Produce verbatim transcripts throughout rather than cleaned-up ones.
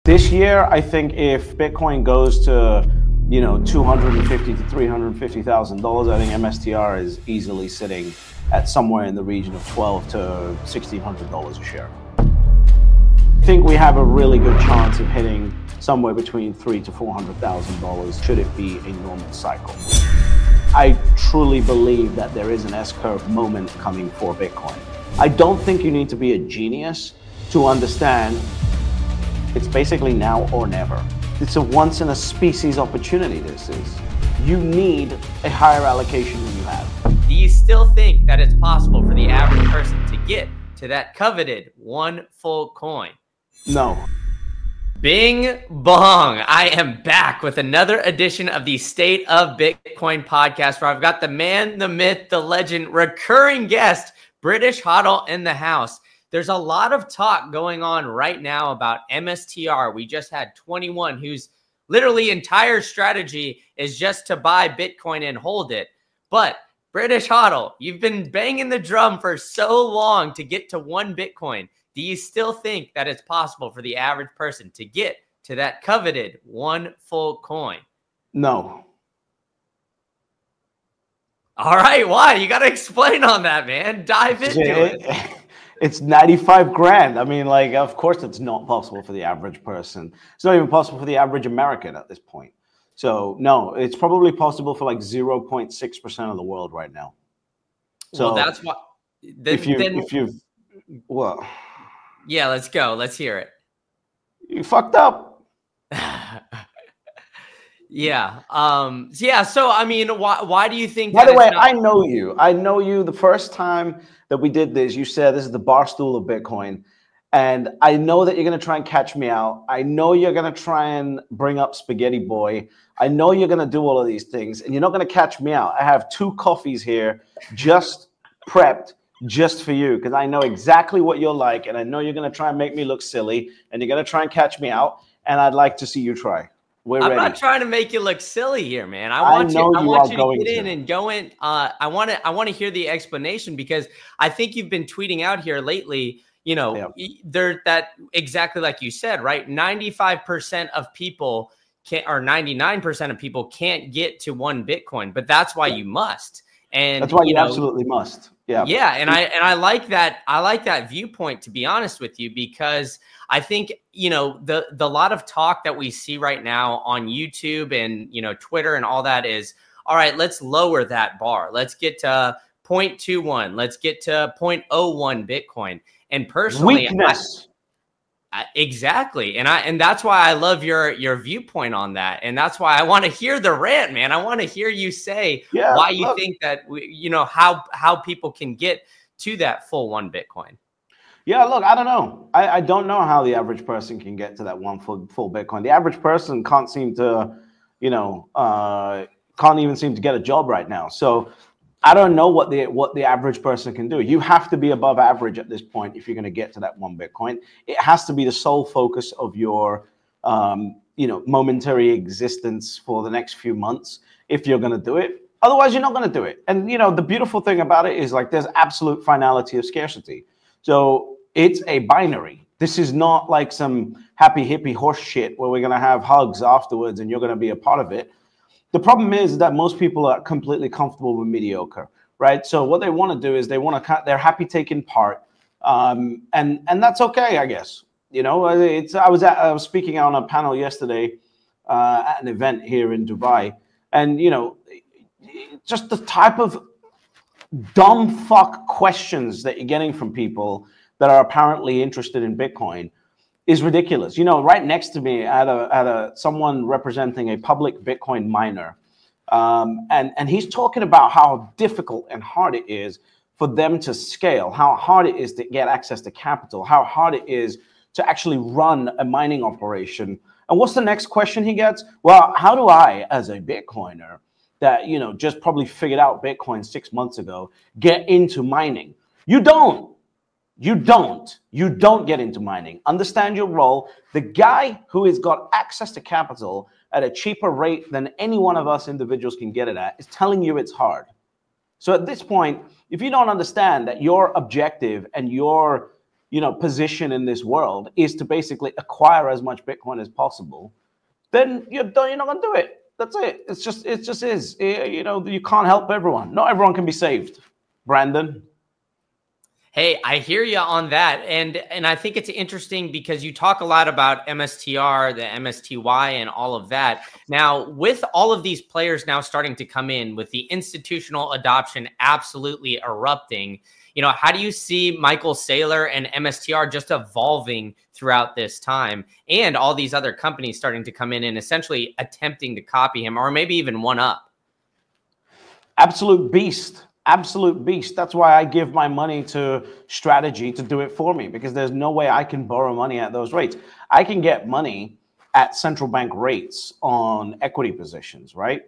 This year, I think if Bitcoin goes to, you know, two hundred fifty to three hundred fifty thousand dollars, I think M S T R is easily sitting at somewhere in the region of twelve to sixteen hundred dollars a share. I think we have a really good chance of hitting somewhere between three to four hundred thousand dollars should it be a normal cycle. I truly believe that there is an S-curve moment coming for Bitcoin. I don't think you need to be a genius to understand it's basically now or never. It's a once in a species opportunity, this is. You need a higher allocation than you have. Do you still think that it's possible for the average person to get to that coveted one full coin? No. Bing bong. I am back with another edition of the State of Bitcoin podcast, where I've got the man, the myth, the legend, recurring guest, British Hodl in the house. There's a lot of talk going on right now about M S T R. We just had twenty-one whose literally entire strategy is just to buy Bitcoin and hold it. But British Hodl, you've been banging the drum for so long to get to one Bitcoin. Do you still think that it's possible for the average person to get to that coveted one full coin? No. All right, why? You got to explain on that, man. Dive into it. it. It's ninety-five grand. I mean, like, of course it's not possible for the average person. It's not even possible for the average American at this point. So, no, it's probably possible for like zero point six percent of the world right now. So well, that's what. Then, if you, then, if you, well. Yeah, let's go. Let's hear it. You fucked up. Yeah. Um, yeah. So, I mean, why, why do you think? By that the way, not- I know you. I know you. The first time that we did this, you said this is the bar stool of Bitcoin. And I know that you're going to try and catch me out. I know you're going to try and bring up Spaghetti Boy. I know you're going to do all of these things, and you're not going to catch me out. I have two coffees here just prepped just for you, because I know exactly what you're like, and I know you're going to try and make me look silly, and you're going to try and catch me out, and I'd like to see you try. We're I'm ready. not trying to make you look silly here, man. I want I you. know I you want are you going to get to. in and go in. Uh, I want to. I want to hear the explanation, because I think you've been tweeting out here lately. You know, Yep. there that exactly like you said, right? ninety-five percent of people can't, or ninety-nine percent of people can't get to one Bitcoin, but that's why you must. And that's why you, you know, absolutely must. Yeah. Yeah. And I, and I like that. I like that viewpoint, to be honest with you, because I think, you know, the, the lot of talk that we see right now on YouTube and, you know, Twitter and all that is, all right, let's lower that bar. Let's get to zero point two one. Let's get to zero point zero one Bitcoin. And personally, Weakness. I, exactly. And I, and that's why I love your, your viewpoint on that. And that's why I want to hear the rant, man. I want to hear you say yeah, why you look. think that, we, you know, how, how people can get to that full one Bitcoin. Yeah, look, I don't know. I, I don't know how the average person can get to that one full, full Bitcoin. The average person can't seem to, you know, uh, can't even seem to get a job right now. So I don't know what the what the average person can do. You have to be above average at this point if you're going to get to that one Bitcoin. It has to be the sole focus of your, um, you know, momentary existence for the next few months if you're going to do it. Otherwise, you're not going to do it. And, you know, the beautiful thing about it is, like, there's absolute finality of scarcity. So it's a binary. This is not like some happy hippie horse shit where we're going to have hugs afterwards and you're going to be a part of it. The problem is that most people are completely comfortable with mediocre, right? So what they want to do is they want to, they're happy taking part. Um, and, and that's okay, I guess. You know, it's, I was at, I was speaking on a panel yesterday uh, at an event here in Dubai. And, you know, just the type of dumb fuck questions that you're getting from people that are apparently interested in Bitcoin is ridiculous. You know, right next to me, I had a, had a someone representing a public Bitcoin miner, um, and and he's talking about how difficult and hard it is for them to scale, how hard it is to get access to capital, how hard it is to actually run a mining operation. And what's the next question he gets? Well, how do I, as a Bitcoiner that, you know, just probably figured out Bitcoin six months ago, get into mining? You don't. You don't. You don't get into mining. Understand your role. The guy who has got access to capital at a cheaper rate than any one of us individuals can get it at is telling you it's hard. So at this point, if you don't understand that your objective and your you know, position in this world is to basically acquire as much Bitcoin as possible, then you're you're not going to do it. That's it. It's just it just is. You know, you can't help everyone. Not everyone can be saved, Brandon. Hey, I hear you on that. And and I think it's interesting because you talk a lot about M S T R, the M S T Y, and all of that. Now, with all of these players now starting to come in, with the institutional adoption absolutely erupting, you know, how do you see Michael Saylor and M S T R just evolving throughout this time, and all these other companies starting to come in and essentially attempting to copy him, or maybe even one up? Absolute beast. Absolute beast. That's why I give my money to Strategy to do it for me, because there's no way I can borrow money at those rates. I can get money at central bank rates on equity positions, right?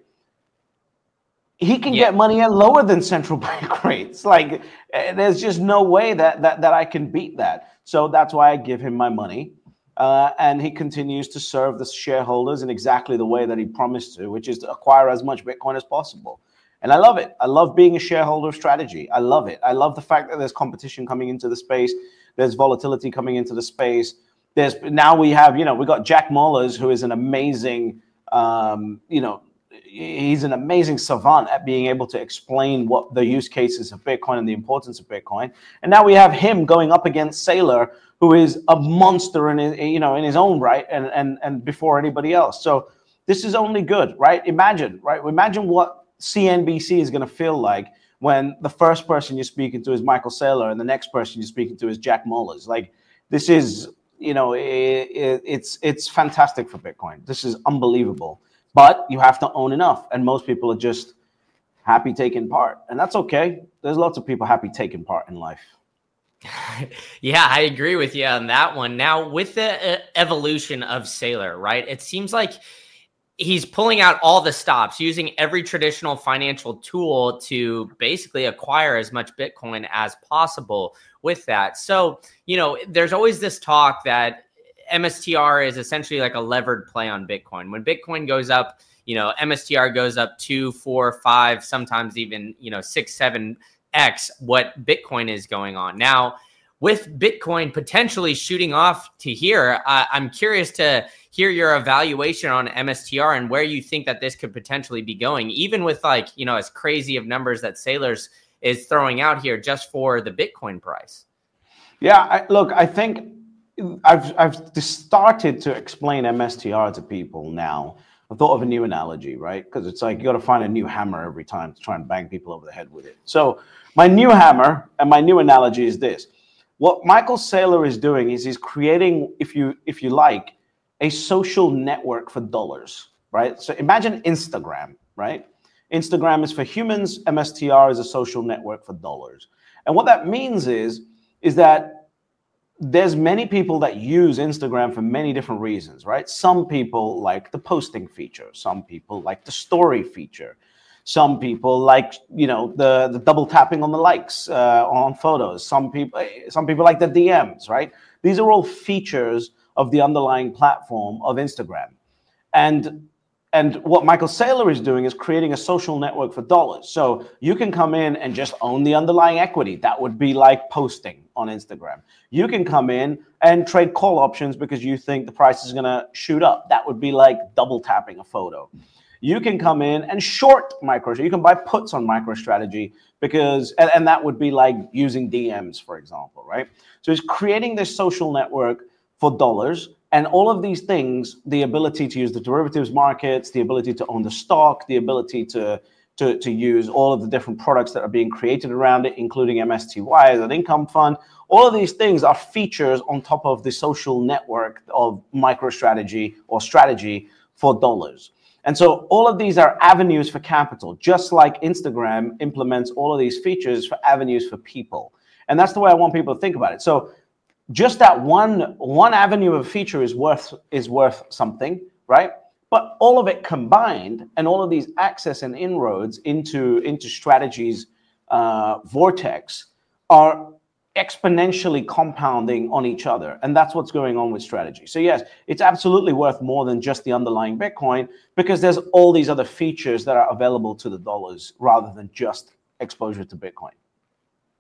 He can yeah. get money at lower than central bank rates. Like, there's just no way that that that I can beat that. So that's why I give him my money. Uh, and he continues to serve the shareholders in exactly the way that he promised to, which is to acquire as much Bitcoin as possible. And I love it. I love being a shareholder of Strategy. I love it. I love the fact that there's competition coming into the space. There's volatility coming into the space. There's now we have, you know, we got Jack Mallers, who is an amazing, um, you know, he's an amazing savant at being able to explain what the use cases of Bitcoin and the importance of Bitcoin. And now we have him going up against Saylor, who is a monster in his, you know, in his own right, and and and before anybody else. So this is only good, right? Imagine, right? Imagine what C N B C is going to feel like when the first person you're speaking to is Michael Saylor and the next person you're speaking to is Jack Mallers. Like, this is, you know, it, it, it's it's fantastic for Bitcoin. This is unbelievable. But you have to own enough, and most people are just happy taking part, and that's okay. There's lots of people happy taking part in life. Yeah, I agree with you on that one. Now, with the uh, evolution of Saylor, right? It seems like he's pulling out all the stops, using every traditional financial tool to basically acquire as much Bitcoin as possible with that. So, you know, there's always this talk that M S T R is essentially like a levered play on Bitcoin. When Bitcoin goes up, you know, M S T R goes up two, four, five, sometimes even, you know, six, seven X what Bitcoin is going on. Now, with Bitcoin potentially shooting off to here, uh, I'm curious to hear your evaluation on M S T R and where you think that this could potentially be going, even with, like, you know, as crazy of numbers that Saylor's is throwing out here just for the Bitcoin price. Yeah, I, look, I think I've I've started to explain M S T R to people now. I thought of a new analogy, right? Because it's like you got to find a new hammer every time to try and bang people over the head with it. So my new hammer and my new analogy is this. What Michael Saylor is doing is he's creating, if you if you like, a social network for dollars, right? So imagine Instagram, right? Instagram is for humans. M S T R is a social network for dollars. And what that means is, is that there's many people that use Instagram for many different reasons, right? Some people like the posting feature. Some people like the story feature. Some people like, you know, the, the double tapping on the likes uh, on photos. Some people, some people like the D Ms, right? These are all features of the underlying platform of Instagram. And, and what Michael Saylor is doing is creating a social network for dollars. So you can come in and just own the underlying equity. That would be like posting on Instagram. You can come in and trade call options because you think the price is going to shoot up. That would be like double tapping a photo. You can come in and short micro. You can buy puts on MicroStrategy because, and, and that would be like using D Ms, for example, right? So it's creating this social network for dollars, and all of these things, the ability to use the derivatives markets, the ability to own the stock, the ability to, to, to use all of the different products that are being created around it, including M S T Y as an income fund. All of these things are features on top of the social network of MicroStrategy or strategy for dollars. And so all of these are avenues for capital, just like Instagram implements all of these features for avenues for people. And that's the way I want people to think about it. So just that one, one avenue of feature is worth, is worth something, right? But all of it combined and all of these access and inroads into, into Strategy's uh, vortex are exponentially compounding on each other. And that's what's going on with Strategy. So yes, it's absolutely worth more than just the underlying Bitcoin, because there's all these other features that are available to the dollars rather than just exposure to Bitcoin.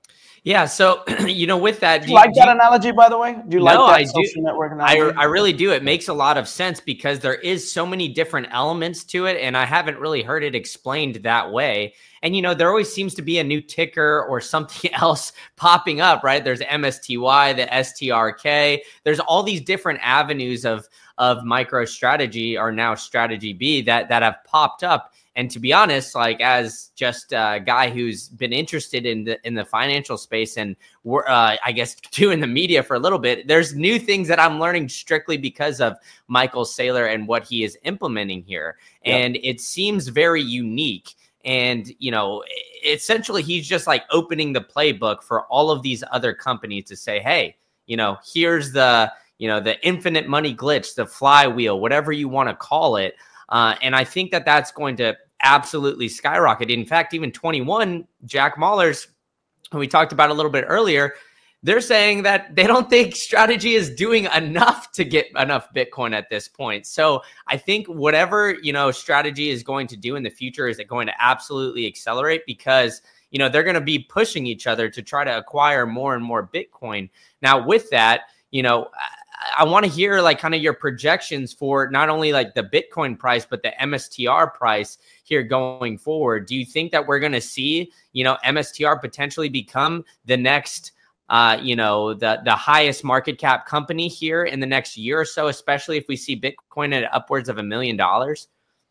Yeah, so you know, with that, do you do like you, that you, analogy? By the way, do you no, like that I social do. network analogy? I, I really do. It makes a lot of sense because there is so many different elements to it, and I haven't really heard it explained that way. And you know, there always seems to be a new ticker or something else popping up, right? There's M S T Y, the S T R K. There's all these different avenues of of MicroStrategy, or now Strategy B, that that have popped up. And to be honest, like as just a guy who's been interested in the in the financial space and uh, I guess doing the media for a little bit, there's new things that I'm learning strictly because of Michael Saylor and what he is implementing here. Yep. And it seems very unique. And, you know, essentially he's just like opening the playbook for all of these other companies to say, hey, you know, here's the, you know, the infinite money glitch, the flywheel, whatever you want to call it. Uh, and I think that that's going to absolutely skyrocket. In fact, even twenty-one, Jack Mallers, who we talked about a little bit earlier, they're saying that they don't think Strategy is doing enough to get enough Bitcoin at this point. So I think whatever, you know, Strategy is going to do in the future is it going to absolutely accelerate, because, you know, they're going to be pushing each other to try to acquire more and more Bitcoin. Now, with that, you know, I want to hear like kind of your projections for not only like the Bitcoin price, but the M S T R price here going forward. Do you think that we're going to see, you know, M S T R potentially become the next, uh, you know, the, the highest market cap company here in the next year or so, especially if we see Bitcoin at upwards of a million dollars?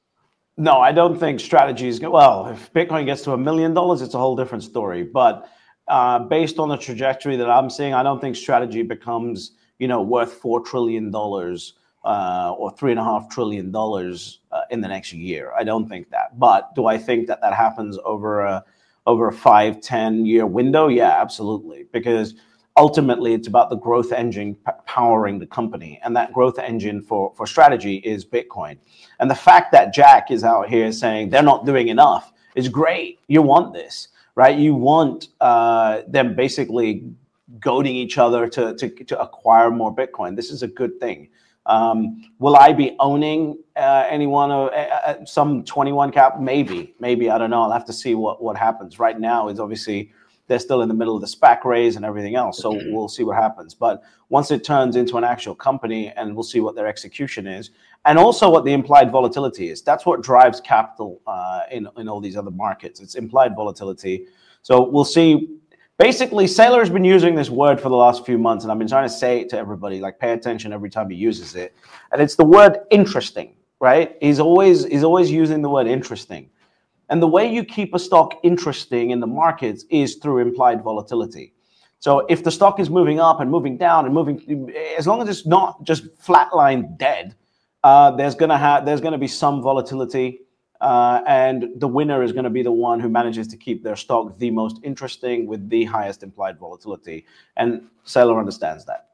No, I don't think Strategy is going. Well, if Bitcoin gets to a million dollars, it's a whole different story. But uh, based on the trajectory that I'm seeing, I don't think Strategy becomes, you know, worth four trillion dollars uh, or three and a half trillion dollars uh, in the next year. I don't think that. But do I think that that happens over a over a five, ten year window? Yeah, absolutely. Because ultimately, it's about the growth engine p- powering the company, and that growth engine for for Strategy is Bitcoin. And the fact that Jack is out here saying they're not doing enough is great. You want this, right? You want uh, them basically goading each other to, to, to acquire more Bitcoin. This is a good thing. Um, will I be owning uh, anyone, uh, uh, some twenty-one cap? Maybe, maybe, I don't know. I'll have to see what, what happens. Right now is obviously they're still in the middle of the SPAC raise and everything else. So we'll see what happens. But once it turns into an actual company, and we'll see what their execution is, and also what the implied volatility is. That's what drives capital uh, in, in all these other markets. It's implied volatility. So we'll see. Basically, Saylor has been using this word for the last few months, and I've been trying to say it to everybody, like pay attention every time he uses it. And it's the word interesting, right? He's always he's always using the word interesting. And the way you keep a stock interesting in the markets is through implied volatility. So if the stock is moving up and moving down and moving, as long as it's not just flatline dead, uh, there's gonna have there's gonna be some volatility. Uh, and the winner is going to be the one who manages to keep their stock the most interesting with the highest implied volatility. And Saylor understands that.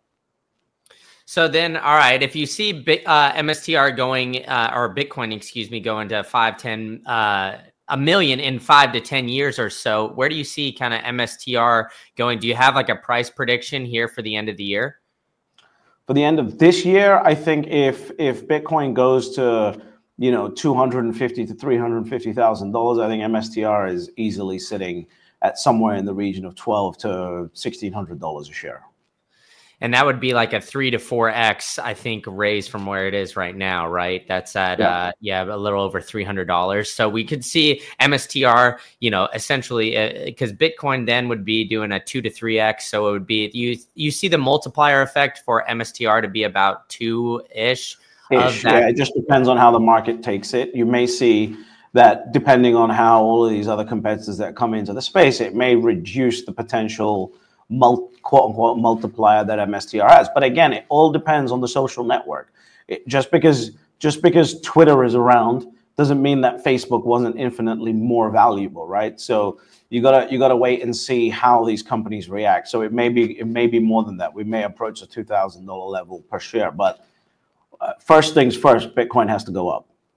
So then, all right, if you see uh, M S T R going, uh, or Bitcoin, excuse me, going to five, ten, uh, a million in five to ten years or so, where do you see kind of M S T R going? Do you have like a price prediction here for the end of the year? For the end of this year, I think if if Bitcoin goes to, you know, two hundred fifty to three hundred fifty thousand dollars, I think M S T R is easily sitting at somewhere in the region of twelve to sixteen hundred dollars a share. And that would be like a three to four X, I think, raise from where it is right now, right? That's at, yeah, uh, yeah a little over three hundred dollars. So we could see M S T R, you know, essentially, because uh, Bitcoin then would be doing a two to three X. So it would be, you, you see the multiplier effect for M S T R to be about two-ish. Ish, yeah, it just depends on how the market takes it. You may see that depending on how all of these other competitors that come into the space, it may reduce the potential mul- quote unquote multiplier that M S T R has. But again, it all depends on the social network. It, just because just because Twitter is around doesn't mean that Facebook wasn't infinitely more valuable, right? So you gotta you gotta wait and see how these companies react. So it may be it may be more than that. We may approach the two thousand dollar level per share, but Uh, first things first, Bitcoin has to go up.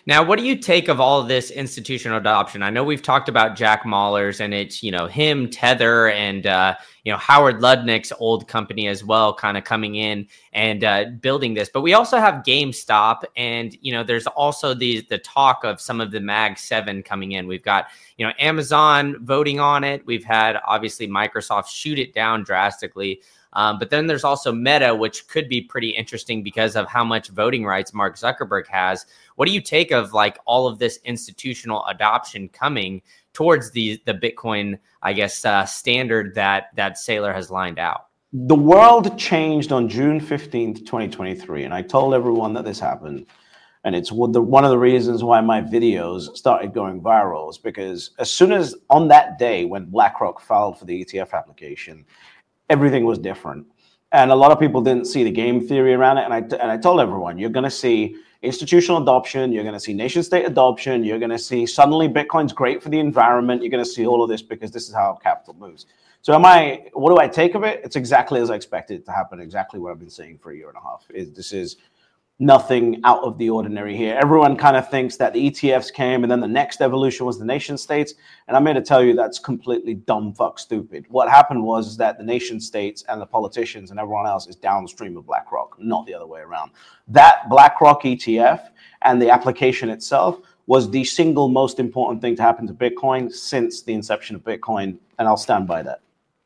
Now, what do you take of all of this institutional adoption? I know we've talked about Jack Mallers, and it's, you know, him, Tether, and, uh, you know, Howard Lutnick's old company as well, kind of coming in and uh, building this. But we also have GameStop, and, you know, there's also the, the talk of some of the Mag seven coming in. We've got, you know, Amazon voting on it. We've had, obviously, Microsoft shoot it down drastically. Um, but then there's also Meta, which could be pretty interesting because of how much voting rights Mark Zuckerberg has. What do you take of like all of this institutional adoption coming towards the the Bitcoin, I guess, uh, standard that that Saylor has lined out? The world changed on June fifteenth, twenty twenty-three, and I told everyone that this happened. And it's one of the reasons why my videos started going viral, is because as soon as on that day when BlackRock filed for the E T F application, everything was different. And a lot of people didn't see the game theory around it. And I, and I told everyone, you're going to see institutional adoption. You're going to see nation state adoption. You're going to see suddenly Bitcoin's great for the environment. You're going to see all of this because this is how capital moves. So am I, what do I take of it? It's exactly as I expected it to happen. Exactly what I've been saying for a year and a half. Is This is nothing out of the ordinary here. Everyone kind of thinks that the E T Fs came and then the next evolution was the nation states. And I'm here to tell you that's completely dumb fuck stupid. What happened was is that the nation states and the politicians and everyone else is downstream of BlackRock, not the other way around. That BlackRock E T F and the application itself was the single most important thing to happen to Bitcoin since the inception of Bitcoin. And I'll stand by that.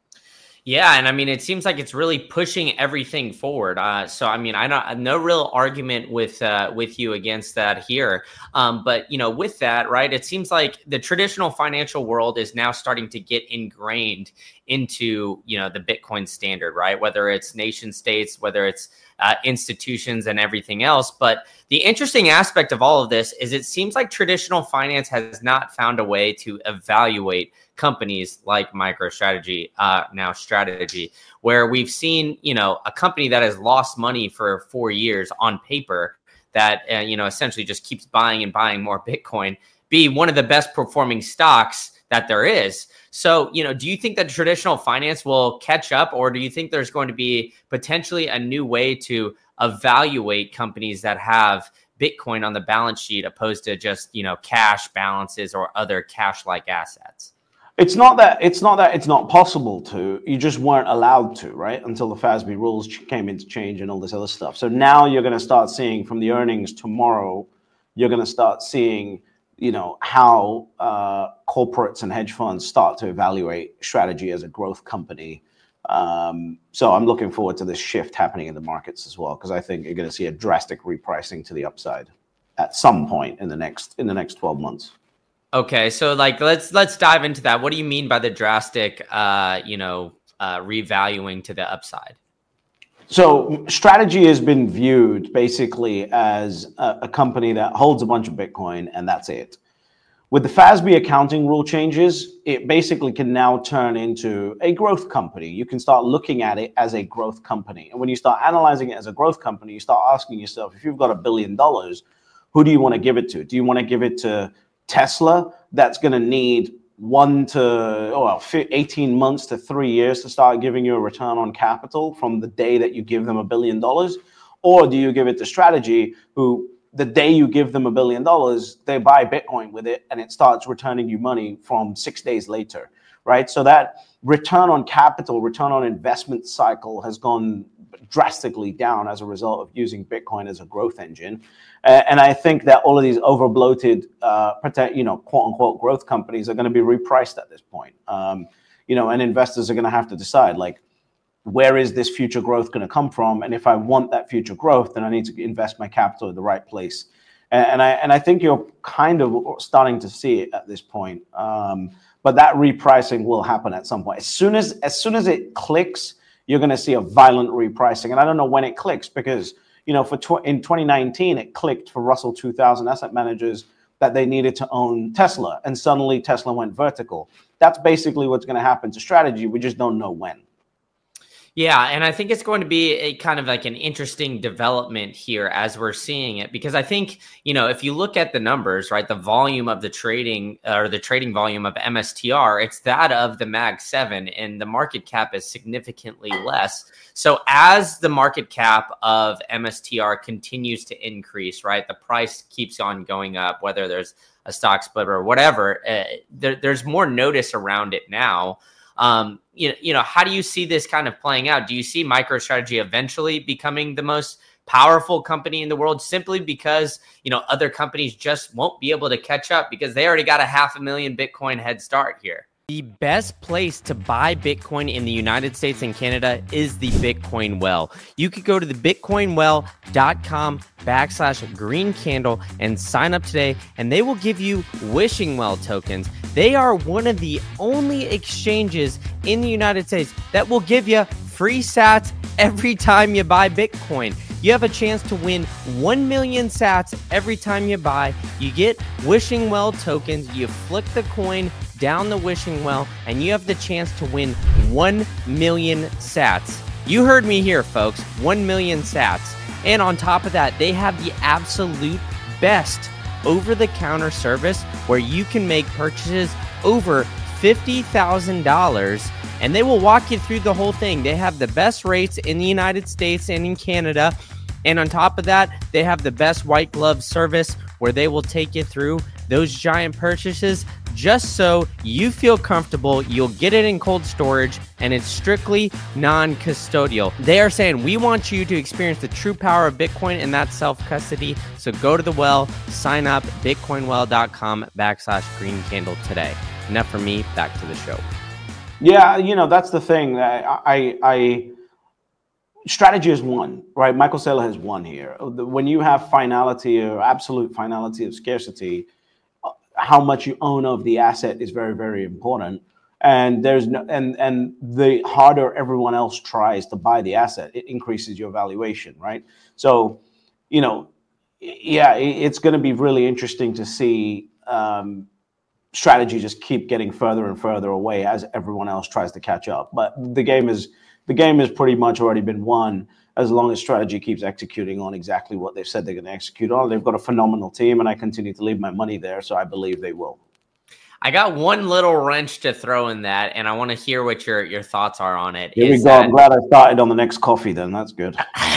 Yeah, and I mean, it seems like it's really pushing everything forward. Uh, so, I mean, I don't, no real argument with uh, with you against that here. Um, but you know, with that, right, it seems like the traditional financial world is now starting to get ingrained into, you know, the Bitcoin standard, right? Whether it's nation states, whether it's uh, institutions and everything else. But the interesting aspect of all of this is it seems like traditional finance has not found a way to evaluate companies like MicroStrategy, uh, now Strategy, where we've seen, you know, a company that has lost money for four years on paper that, uh, you know, essentially just keeps buying and buying more Bitcoin, be one of the best performing stocks that there is. So, you know, do you think that traditional finance will catch up, or do you think there's going to be potentially a new way to evaluate companies that have Bitcoin on the balance sheet opposed to just, you know, cash balances or other cash-like assets? It's not that it's not that it's not possible to. You just weren't allowed to, right? Until the F A S B rules came into change and all this other stuff. So now you're going to start seeing from the earnings tomorrow, you're going to start seeing, you know, how uh, corporates and hedge funds start to evaluate Strategy as a growth company. Um, so I'm looking forward to this shift happening in the markets as well, because I think you're going to see a drastic repricing to the upside at some point in the next in the next twelve months. Okay, so like let's let's dive into that. What do you mean by the drastic, uh, you know, uh, revaluing to the upside? So Strategy has been viewed basically as a, a company that holds a bunch of Bitcoin and that's it. With the F A S B accounting rule changes, it basically can now turn into a growth company. You can start looking at it as a growth company. And when you start analyzing it as a growth company, you start asking yourself, if you've got a billion dollars, who do you want to give it to? Do you want to give it to Tesla, that's going to need one to oh, well, eighteen months to three years to start giving you a return on capital from the day that you give them a billion dollars? Or do you give it to Strategy, who the day you give them a billion dollars, they buy Bitcoin with it and it starts returning you money from six days later, right? So that return on capital, return on investment cycle has gone drastically down as a result of using Bitcoin as a growth engine. Uh, and I think that all of these over bloated, uh, you know, quote unquote growth companies are going to be repriced at this point. Um, you know, and investors are going to have to decide, like, where is this future growth going to come from? And if I want that future growth, then I need to invest my capital in the right place. And, and I and I think you're kind of starting to see it at this point. Um, but that repricing will happen at some point. As soon as as soon as it clicks, you're going to see a violent repricing. And I don't know when it clicks, because, you know, for tw- in twenty nineteen, it clicked for Russell two thousand asset managers that they needed to own Tesla. And suddenly Tesla went vertical. That's basically what's going to happen to Strategy. We just don't know when. Yeah, and I think it's going to be a kind of like an interesting development here as we're seeing it, because I think, you know, if you look at the numbers, right, the volume of the trading or the trading volume of M S T R, it's that of the Mag seven, and the market cap is significantly less. So as the market cap of M S T R continues to increase, right, the price keeps on going up, whether there's a stock split or whatever, uh, there, there's more notice around it now. Um, you know, you know, how do you see this kind of playing out? Do you see MicroStrategy eventually becoming the most powerful company in the world simply because, you know, other companies just won't be able to catch up because they already got a half a million Bitcoin head start here? The best place to buy Bitcoin in the United States and Canada is the Bitcoin Well. You could go to the bitcoinwell.com backslash green candle and sign up today, and they will give you Wishing Well tokens. They are one of the only exchanges in the United States that will give you free sats every time you buy Bitcoin. You have a chance to win one million sats every time you buy. You get Wishing Well tokens. You flick the coin down the Wishing Well, and you have the chance to win one million sats. You heard me here, folks. one million sats. And on top of that, they have the absolute best over-the-counter service where you can make purchases over fifty thousand dollars, and they will walk you through the whole thing. They have the best rates in the United States and in Canada. And on top of that, they have the best white glove service where they will take you through those giant purchases just so you feel comfortable. You'll get it in cold storage, and it's strictly non-custodial. They are saying, we want you to experience the true power of Bitcoin, and that's self-custody. So go to the Well, sign up, bitcoinwell.com backslash green candle today. Enough for me, back to the show. Yeah, you know, that's the thing. I, I, I strategy is one, right? Michael Saylor has won here. When you have finality or absolute finality of scarcity, how much you own of the asset is very, very important. And there's no, and and the harder everyone else tries to buy the asset, it increases your valuation, right? So, you know, yeah, it's going to be really interesting to see um, strategy just keep getting further and further away as everyone else tries to catch up. But the game is the game has pretty much already been won as long as strategy keeps executing on exactly what they've said they're going to execute on. They've got a phenomenal team, and I continue to leave my money there, so I believe they will. I got one little wrench to throw in that, and I want to hear what your, your thoughts are on it. Here we go. That... I'm glad I started on the next coffee then. That's good.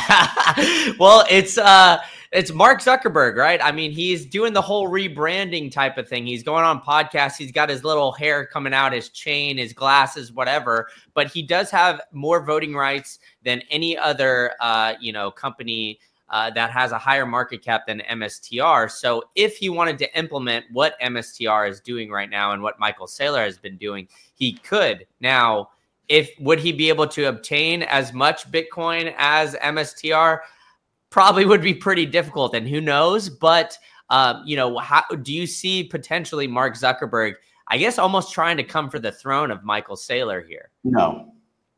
Well, it's uh, it's Mark Zuckerberg, right? I mean, he's doing the whole rebranding type of thing. He's going on podcasts. He's got his little hair coming out, his chain, his glasses, whatever. But he does have more voting rights than any other, uh, you know, company Uh, that has a higher market cap than M S T R. So if he wanted to implement what M S T R is doing right now and what Michael Saylor has been doing, he could. Now, if would he be able to obtain as much Bitcoin as M S T R? Probably would be pretty difficult, and who knows? But um, you know, how do you see potentially Mark Zuckerberg, I guess, almost trying to come for the throne of Michael Saylor here? No.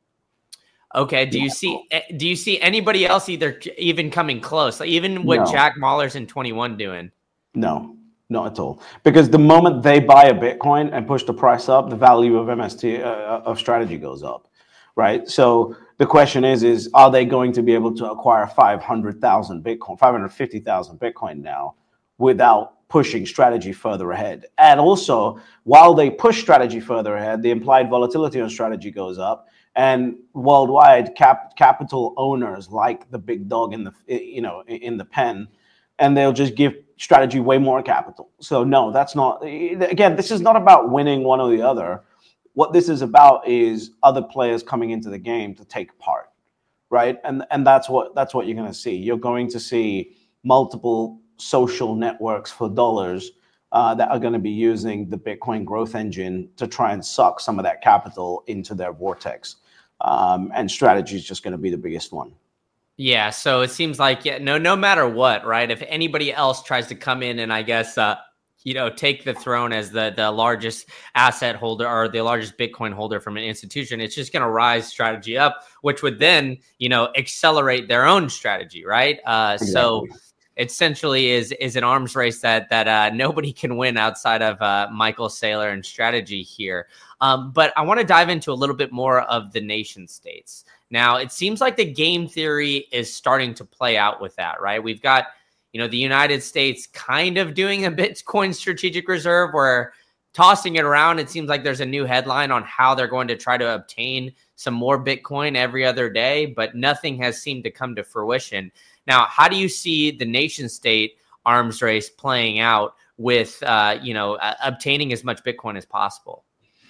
Okay. Do you see? Do you see anybody else either even coming close? Like even what No. Jack Mallers in twenty-one doing? No, not at all. Because the moment they buy a Bitcoin and push the price up, the value of M S T uh, of strategy goes up, right? So the question is: is are they going to be able to acquire five hundred thousand Bitcoin, five hundred fifty thousand Bitcoin now, without pushing strategy further ahead? And also, while they push strategy further ahead, the implied volatility on strategy goes up. And worldwide, cap, capital owners like the big dog in the you know in the pen, and they'll just give strategy way more capital. So no, that's not. Again, this is not about winning one or the other. What this is about is other players coming into the game to take part, right? And and that's what that's what you're going to see. You're going to see multiple social networks for dollars uh, that are going to be using the Bitcoin growth engine to try and suck some of that capital into their vortex. Um, and strategy is just going to be the biggest one. Yeah. So it seems like, yeah, no, no matter what, right? If anybody else tries to come in and I guess, uh, you know, take the throne as the, the largest asset holder or the largest Bitcoin holder from an institution, it's just going to rise strategy up, which would then, you know, accelerate their own strategy. Right. Uh, exactly. So essentially is, is an arms race that, that uh, nobody can win outside of uh, Michael Saylor and strategy here. Um, but I want to dive into a little bit more of the nation states. Now, it seems like the game theory is starting to play out with that, right? We've got, you know, the United States kind of doing a Bitcoin strategic reserve where tossing it around, it seems like there's a new headline on how they're going to try to obtain some more Bitcoin every other day, but nothing has seemed to come to fruition. Now, how do you see the nation state arms race playing out with, uh, you know, uh, obtaining as much Bitcoin as possible?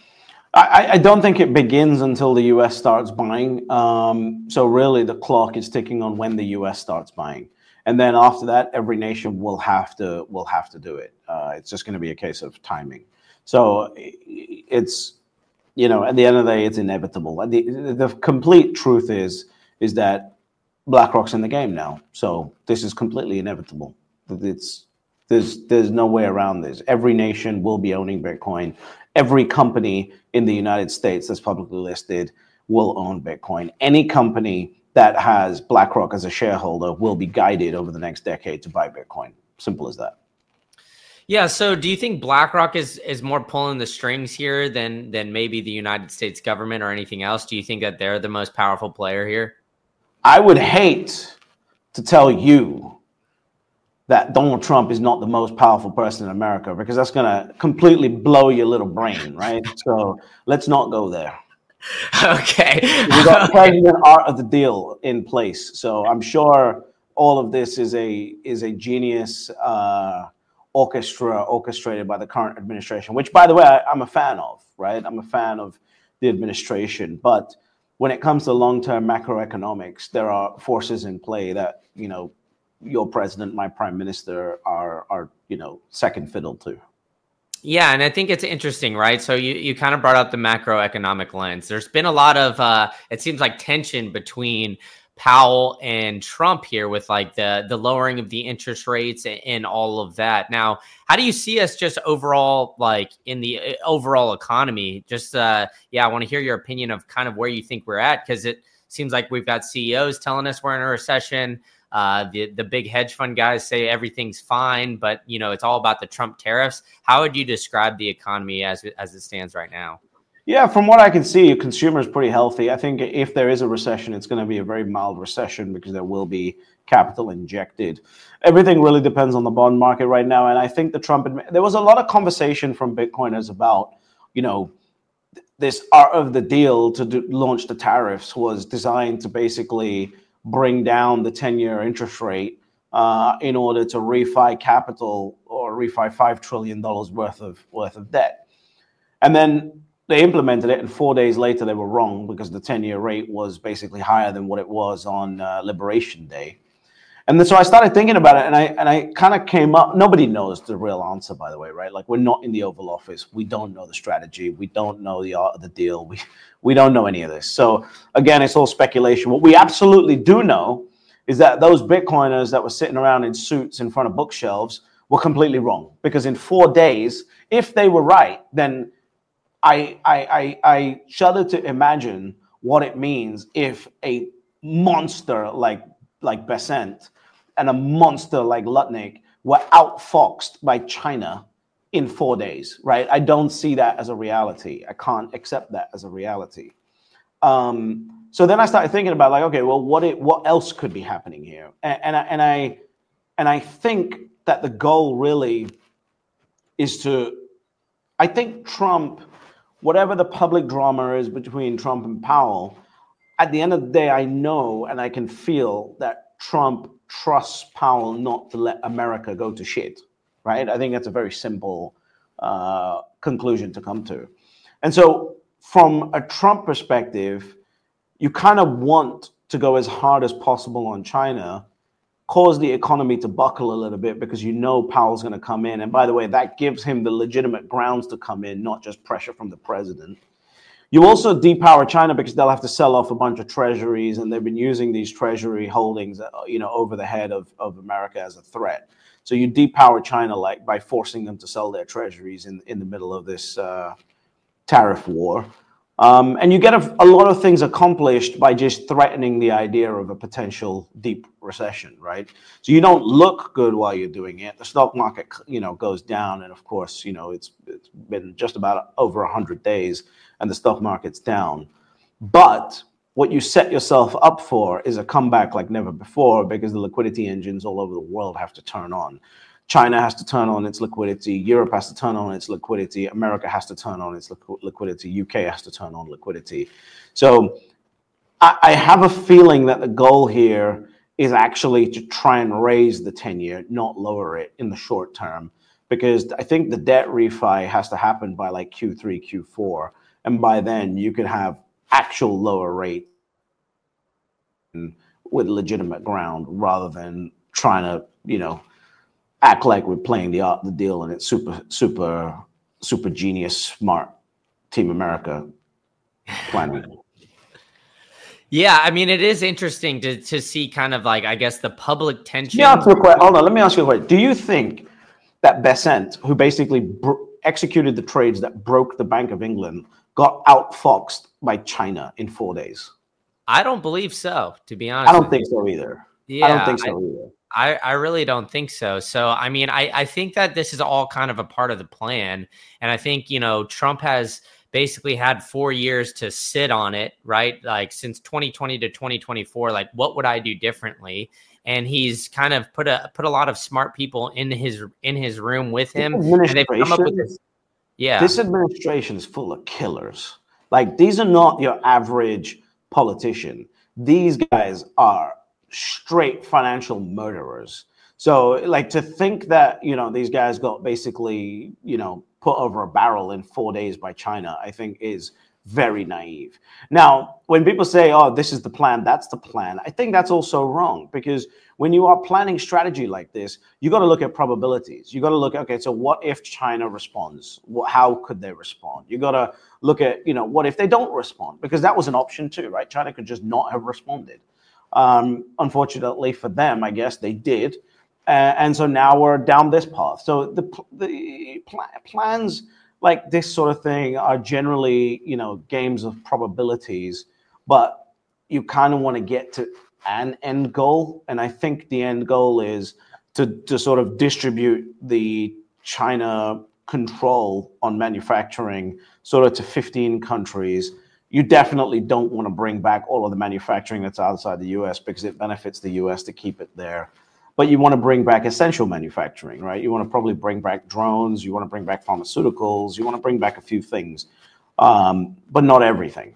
I, I don't think it begins until the U S starts buying. Um, so really the clock is ticking on when the U S starts buying. And then after that, every nation will have to will have to do it. Uh, it's just going to be a case of timing. So it's, you know, at the end of the day, it's inevitable. The, the complete truth is, is that BlackRock's in the game now. So this is completely inevitable. It's, there's, there's no way around this. Every nation will be owning Bitcoin. Every company in the United States that's publicly listed will own Bitcoin. Any company that has BlackRock as a shareholder will be guided over the next decade to buy Bitcoin. Simple as that. Yeah. So do you think BlackRock is is more pulling the strings here than than maybe the United States government or anything else? Do you think that they're the most powerful player here? I would hate to tell you that Donald Trump is not the most powerful person in America, because that's going to completely blow your little brain, right? So let's not go there. Okay. We got president art of the deal in place. So I'm sure all of this is a is a genius uh, orchestra orchestrated by the current administration, which, by the way, I, I'm a fan of, right? I'm a fan of the administration. But when it comes to long-term macroeconomics, there are forces in play that, you know, your president, my prime minister are, are, you know, second fiddle to. Yeah, and I think it's interesting, right? So you, you kind of brought up the macroeconomic lens. There's been a lot of, uh, it seems like tension between Powell and Trump here with like the, the lowering of the interest rates and, and all of that. Now, how do you see us just overall, like in the overall economy? Just, uh, yeah, I want to hear your opinion of kind of where you think we're at, because it seems like we've got C E Os telling us we're in a recession. Uh, the, the big hedge fund guys say everything's fine, but, you know, it's all about the Trump tariffs. How would you describe the economy as, as it stands right now? Yeah, from what I can see, consumer is pretty healthy. I think if there is a recession, it's going to be a very mild recession because there will be capital injected. Everything really depends on the bond market right now. And I think the Trump, there was a lot of conversation from Bitcoiners about, you know, this art of the deal to do, launch the tariffs was designed to basically bring down the ten-year interest rate uh, in order to refi capital or refi five trillion dollars worth of worth of debt. And then they implemented it, and four days later they were wrong because the ten-year rate was basically higher than what it was on uh, Liberation Day. And then, so I started thinking about it, and I and I kind of came up. Nobody knows the real answer, by the way, right? Like, we're not in the Oval Office. We don't know the strategy. We don't know the art of the deal. We we don't know any of this. So again, it's all speculation. What we absolutely do know is that those Bitcoiners that were sitting around in suits in front of bookshelves were completely wrong, because in four days, if they were right, then I I I, I shudder to imagine what it means if a monster like like Bessent and a monster like Lutnick were outfoxed by China in four days, right? I don't see that as a reality. I can't accept that as a reality. Um, so then I started thinking about, like, okay, well, what it, what else could be happening here? And, and I and I and I think that the goal really is to, I think Trump, whatever the public drama is between Trump and Powell, at the end of the day, I know and I can feel that Trump trusts Powell not to let America go to shit, right? I think that's a very simple uh, conclusion to come to. And so from a Trump perspective, you kind of want to go as hard as possible on China, cause the economy to buckle a little bit, because you know Powell's going to come in. And by the way, that gives him the legitimate grounds to come in, not just pressure from the president. You also depower China because they'll have to sell off a bunch of treasuries, and they've been using these treasury holdings, you know, over the head of, of America as a threat. So you depower China like by forcing them to sell their treasuries in, in the middle of this uh, tariff war. Um, and you get a, a lot of things accomplished by just threatening the idea of a potential deep recession, right? So you don't look good while you're doing it. The stock market, you know, goes down, and of course, you know, it's it's been just about over one hundred days, and the stock market's down. But what you set yourself up for is a comeback like never before, because the liquidity engines all over the world have to turn on. China has to turn on its liquidity. Europe has to turn on its liquidity. America has to turn on its liqu- liquidity. U K has to turn on liquidity. So I, I have a feeling that the goal here is actually to try and raise the ten-year, not lower it in the short term, because I think the debt refi has to happen by like Q three, Q four. And by then you could have actual lower rate with legitimate ground, rather than trying to, you know, act like we're playing the art the deal and it's super, super, super genius, smart Team America planning. Yeah, I mean, it is interesting to to see kind of like, I guess, the public tension. Yeah, hold on. Let me ask you a question. Do you think that Besant, who basically br- executed the trades that broke the Bank of England, got outfoxed by China in four days? I don't believe so, to be honest. I don't think so either. Yeah, I don't think so I, either. I, I really don't think so. So, I mean, I, I think that this is all kind of a part of the plan. And I think, you know, Trump has basically had four years to sit on it, right? Like since twenty twenty to twenty twenty-four, like what would I do differently? And he's kind of put a put a lot of smart people in his in his room with him, and they've come up with this. Yeah, this administration is full of killers. Like, these are not your average politician. These guys are straight financial murderers. So, like, to think that, you know, these guys got basically, you know, put over a barrel in four days by China, I think is very naive. Now, when people say, oh, this is the plan, that's the plan, I think that's also wrong, because when you are planning strategy like this, you got to look at probabilities. You got to look at, okay, so what if China responds? What, how could they respond? You got to look at, you know, what if they don't respond? Because that was an option too, right? China could just not have responded. Um, unfortunately for them, I guess they did. Uh, and so now we're down this path. So the the pl- plans like this sort of thing are generally, you know, games of probabilities, but you kind of want to get to an end goal. And I think the end goal is to, to sort of distribute the China control on manufacturing sort of to fifteen countries. You definitely don't want to bring back all of the manufacturing that's outside the U S because it benefits the U S to keep it there. But you want to bring back essential manufacturing, right? You want to probably bring back drones. You want to bring back pharmaceuticals. You want to bring back a few things, um, but not everything.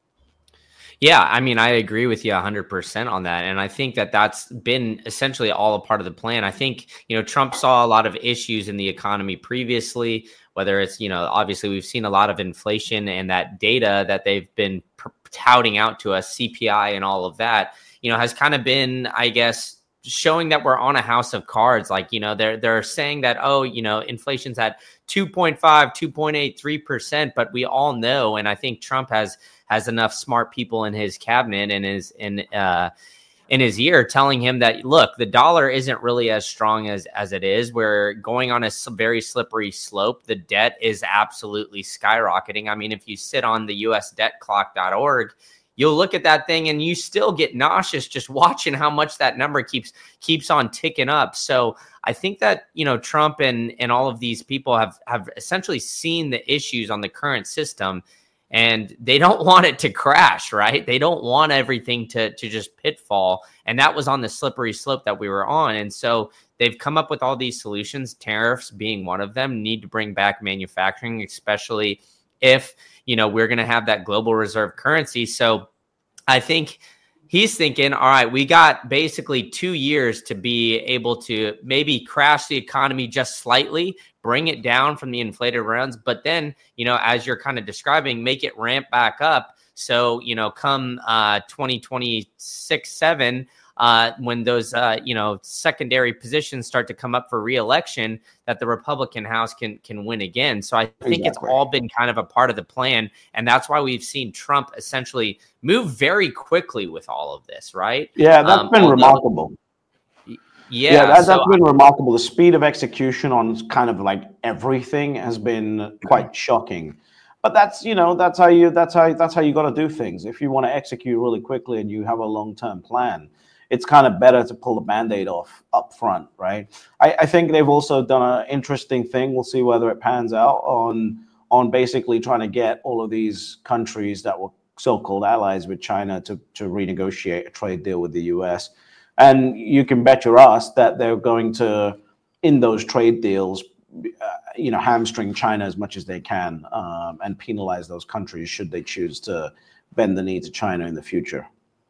Yeah, I mean, I agree with you one hundred percent on that. And I think that that's been essentially all a part of the plan. I think, you know, Trump saw a lot of issues in the economy previously, whether it's, you know, obviously we've seen a lot of inflation and that data that they've been pr- touting out to us, C P I and all of that, you know, has kind of been, I guess, showing that we're on a house of cards. Like, you know, they're they're saying that, oh, you know, inflation's at two point five, two point eight, three percent, but we all know, and I think Trump has has enough smart people in his cabinet and his in uh in his ear telling him that, look, the dollar isn't really as strong as as it is. We're going on a very slippery slope. The debt is absolutely skyrocketing. I mean, if you sit on the U S debt clock dot org, you'll look at that thing and you still get nauseous just watching how much that number keeps keeps on ticking up. So I think that, you know, Trump and and all of these people have have essentially seen the issues on the current system, and they don't want it to crash, right? They don't want everything to to just pitfall. And that was on the slippery slope that we were on. And so they've come up with all these solutions, tariffs being one of them. Need to bring back manufacturing, especially if, you know, we're going to have that global reserve currency. So I think he's thinking, all right, we got basically two years to be able to maybe crash the economy just slightly, bring it down from the inflated runs, but then, you know, as you're kind of describing, make it ramp back up. So, you know, come uh, twenty twenty-six, seven, uh, when those, uh, you know, secondary positions start to come up for reelection, that the Republican House can can win again. So I think exactly. It's all been kind of a part of the plan. And that's why we've seen Trump essentially move very quickly with all of this, right? Yeah, that's um, been although, remarkable. Yeah, yeah that, so that's been remarkable. The speed of execution on kind of like everything has been quite shocking. But that's, you know, that's how you that's how that's how you got to do things. If you want to execute really quickly and you have a long-term plan, it's kind of better to pull the Band-Aid off up front, right? I, I think they've also done an interesting thing. We'll see whether it pans out on on basically trying to get all of these countries that were so-called allies with China to, to renegotiate a trade deal with the U S. And you can bet your ass that they're going to, in those trade deals, uh, you know, hamstring China as much as they can um, and penalize those countries should they choose to bend the knee to China in the future.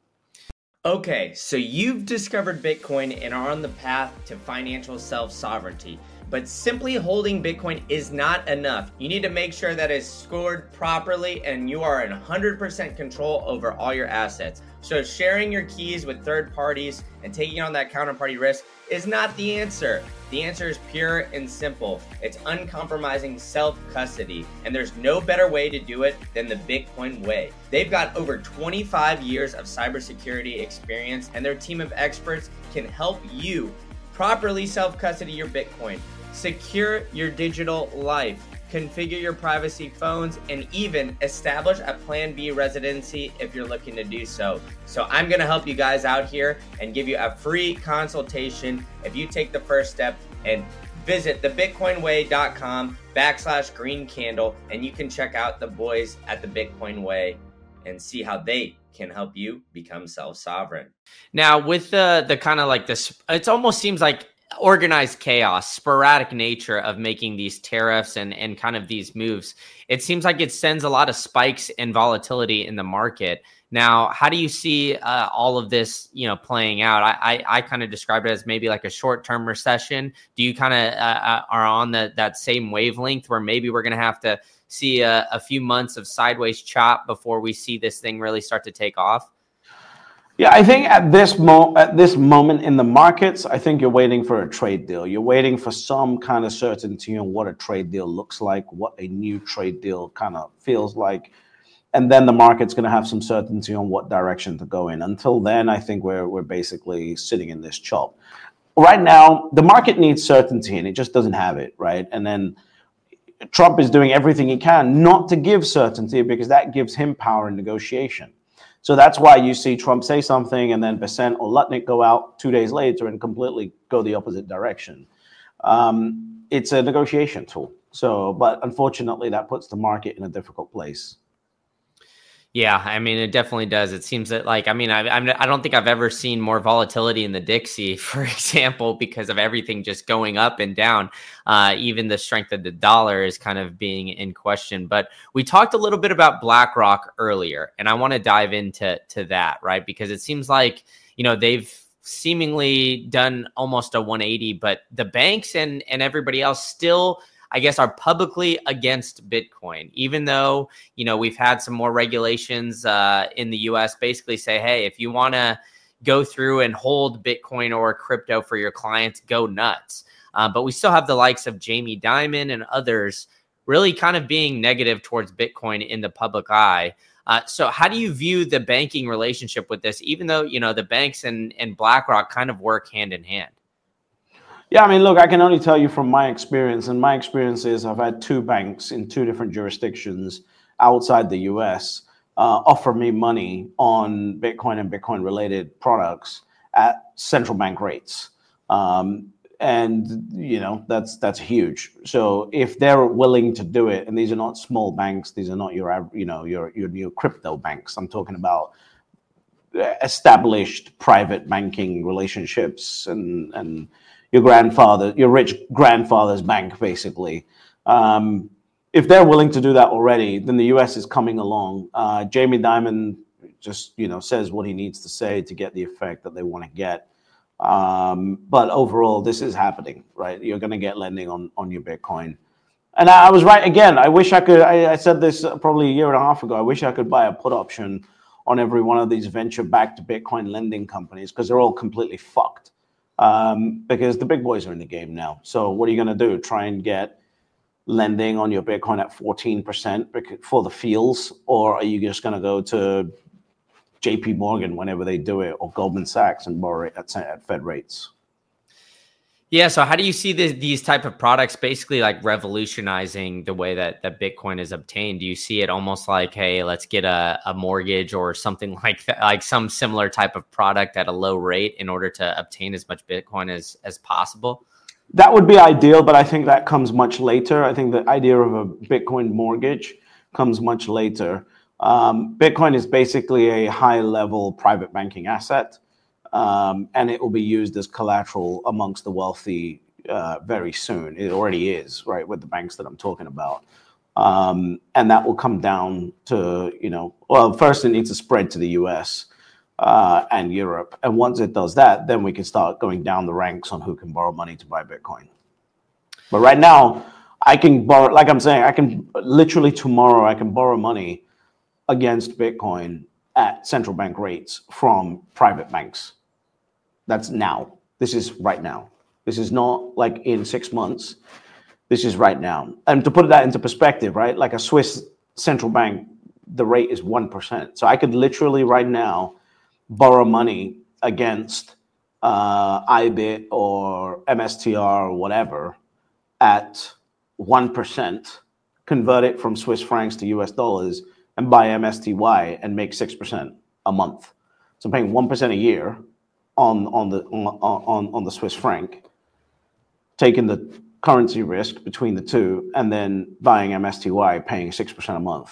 Okay, so you've discovered Bitcoin and are on the path to financial self-sovereignty. But simply holding Bitcoin is not enough. You need to make sure that it's scored properly and you are in one hundred percent control over all your assets. So sharing your keys with third parties and taking on that counterparty risk is not the answer. The answer is pure and simple. It's uncompromising self-custody, and there's no better way to do it than the Bitcoin way. They've got over twenty-five years of cybersecurity experience, and their team of experts can help you properly self-custody your Bitcoin, secure your digital life, configure your privacy phones, and even establish a Plan B residency if you're looking to do so. So I'm gonna help you guys out here and give you a free consultation if you take the first step and visit thebitcoinway.com backslash green candle, and you can check out the boys at the Bitcoin Way and see how they can help you become self-sovereign. Now, with the the kind of like this, it almost seems like organized chaos, sporadic nature of making these tariffs and, and kind of these moves. It seems like it sends a lot of spikes and volatility in the market. Now, how do you see uh, all of this, you know, playing out? I I, I kind of describe it as maybe like a short-term recession. Do you kind of uh, are on the, that same wavelength where maybe we're going to have to see a, a few months of sideways chop before we see this thing really start to take off? Yeah, I think at this mo at this moment in the markets, I think you're waiting for a trade deal. You're waiting for some kind of certainty on what a trade deal looks like, what a new trade deal kind of feels like, and then the market's going to have some certainty on what direction to go in. Until then, I think we're we're basically sitting in this chop. Right now, the market needs certainty, and it just doesn't have it, right? And then Trump is doing everything he can not to give certainty because that gives him power in negotiation. So that's why you see Trump say something and then Bessent or Lutnick go out two days later and completely go the opposite direction. Um, it's a negotiation tool. So, but unfortunately, that puts the market in a difficult place. Yeah, I mean, it definitely does. It seems that, like, I mean, I, I'm, I don't think I've ever seen more volatility in the Dixie, for example, because of everything just going up and down. Uh, even the strength of the dollar is kind of being in question. But we talked a little bit about BlackRock earlier, and I want to dive into to that, right? Because it seems like, you know, they've seemingly done almost a one eighty, but the banks and and everybody else still, I guess, are publicly against Bitcoin, even though, you know, we've had some more regulations uh, in the U S basically say, hey, if you want to go through and hold Bitcoin or crypto for your clients, go nuts. Uh, but we still have the likes of Jamie Dimon and others really kind of being negative towards Bitcoin in the public eye. Uh, so how do you view the banking relationship with this, even though, you know, the banks and, and BlackRock kind of work hand in hand? Yeah, I mean, look, I can only tell you from my experience, and my experience is I've had two banks in two different jurisdictions outside the U S uh, offer me money on Bitcoin and Bitcoin-related products at central bank rates. Um, and, you know, that's that's huge. So if they're willing to do it, and these are not small banks, these are not your, you know, your, your new crypto banks. I'm talking about established private banking relationships and, and your grandfather, your rich grandfather's bank, basically. Um, if they're willing to do that already, then the U S is coming along. Uh, Jamie Dimon just, you know, says what he needs to say to get the effect that they want to get. Um, but overall, this is happening, right? You're going to get lending on, on your Bitcoin. And I, I was right again. I wish I could, I, I said this probably a year and a half ago. I wish I could buy a put option on every one of these venture-backed Bitcoin lending companies because they're all completely fucked. Um, because the big boys are in the game now. So what are you going to do? Try and get lending on your Bitcoin at fourteen percent for the feels? Or are you just going to go to J P Morgan whenever they do it, or Goldman Sachs and borrow it at, at Fed rates? Yeah. So how do you see this, these type of products basically like revolutionizing the way that, that Bitcoin is obtained? Do you see it almost like, hey, let's get a, a mortgage or something like that, like some similar type of product at a low rate in order to obtain as much Bitcoin as, as possible? That would be ideal, but I think that comes much later. I think the idea of a Bitcoin mortgage comes much later. Um, Bitcoin is basically a high-level private banking asset, um, and it will be used as collateral amongst the wealthy uh, very soon. It already is, right, with the banks that I'm talking about. Um, and that will come down to, you know, well, first it needs to spread to the U S uh, and Europe. And once it does that, then we can start going down the ranks on who can borrow money to buy Bitcoin. But right now, I can borrow, like I'm saying, I can literally tomorrow, I can borrow money against Bitcoin at central bank rates from private banks. That's now. This is right now. This is not like in six months. This is right now. And to put that into perspective, right, like a Swiss central bank, the rate is one percent. So I could literally right now borrow money against uh, I B I T or M S T R or whatever at one percent, convert it from Swiss francs to U S dollars and buy M S T Y and make six percent a month. So I'm paying one percent a year on, on, the, on, on, on the Swiss franc, taking the currency risk between the two, and then buying M S T Y, paying six percent a month.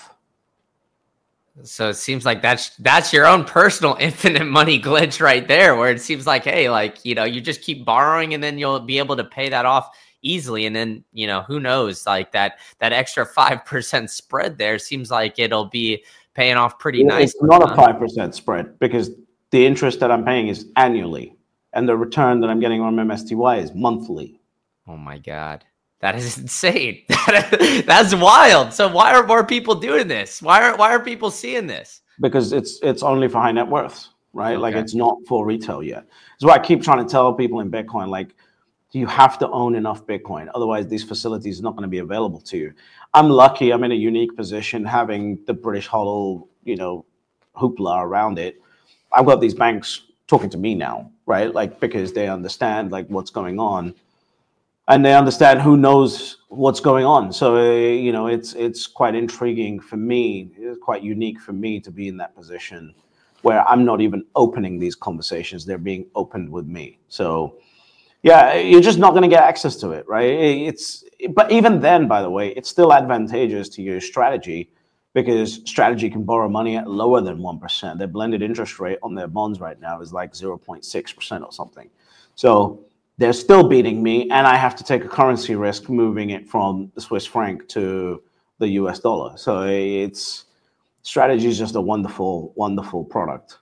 So it seems like that's that's your own personal infinite money glitch right there, where it seems like, hey, like, you know, you just keep borrowing and then you'll be able to pay that off easily. And then, you know, who knows, like that that extra five percent spread there seems like it'll be paying off pretty nice. It's not a five percent spread because the interest that I'm paying is annually and the return that I'm getting on M S T Y is monthly. Oh my God. That is insane. That's wild. So why are more people doing this? Why are why are people seeing this? Because it's it's only for high net worths, right? Okay. Like it's not for retail yet. That's why I keep trying to tell people in Bitcoin, like, you have to own enough Bitcoin. Otherwise, these facilities are not going to be available to you. I'm lucky. I'm in a unique position having the British Hodl, you know, hoopla around it. I've got these banks talking to me now, right? Like, because they understand like what's going on. And they understand who knows what's going on. So, uh, you know, it's it's quite intriguing for me. It's quite unique for me to be in that position where I'm not even opening these conversations. They're being opened with me. So, yeah, you're just not going to get access to it, right? It's But even then, by the way, it's still advantageous to your strategy because strategy can borrow money at lower than one percent. Their blended interest rate on their bonds right now is like zero point six percent or something. So they're still beating me, and I have to take a currency risk moving it from the Swiss franc to the U S dollar. So it's strategy is just a wonderful, wonderful product.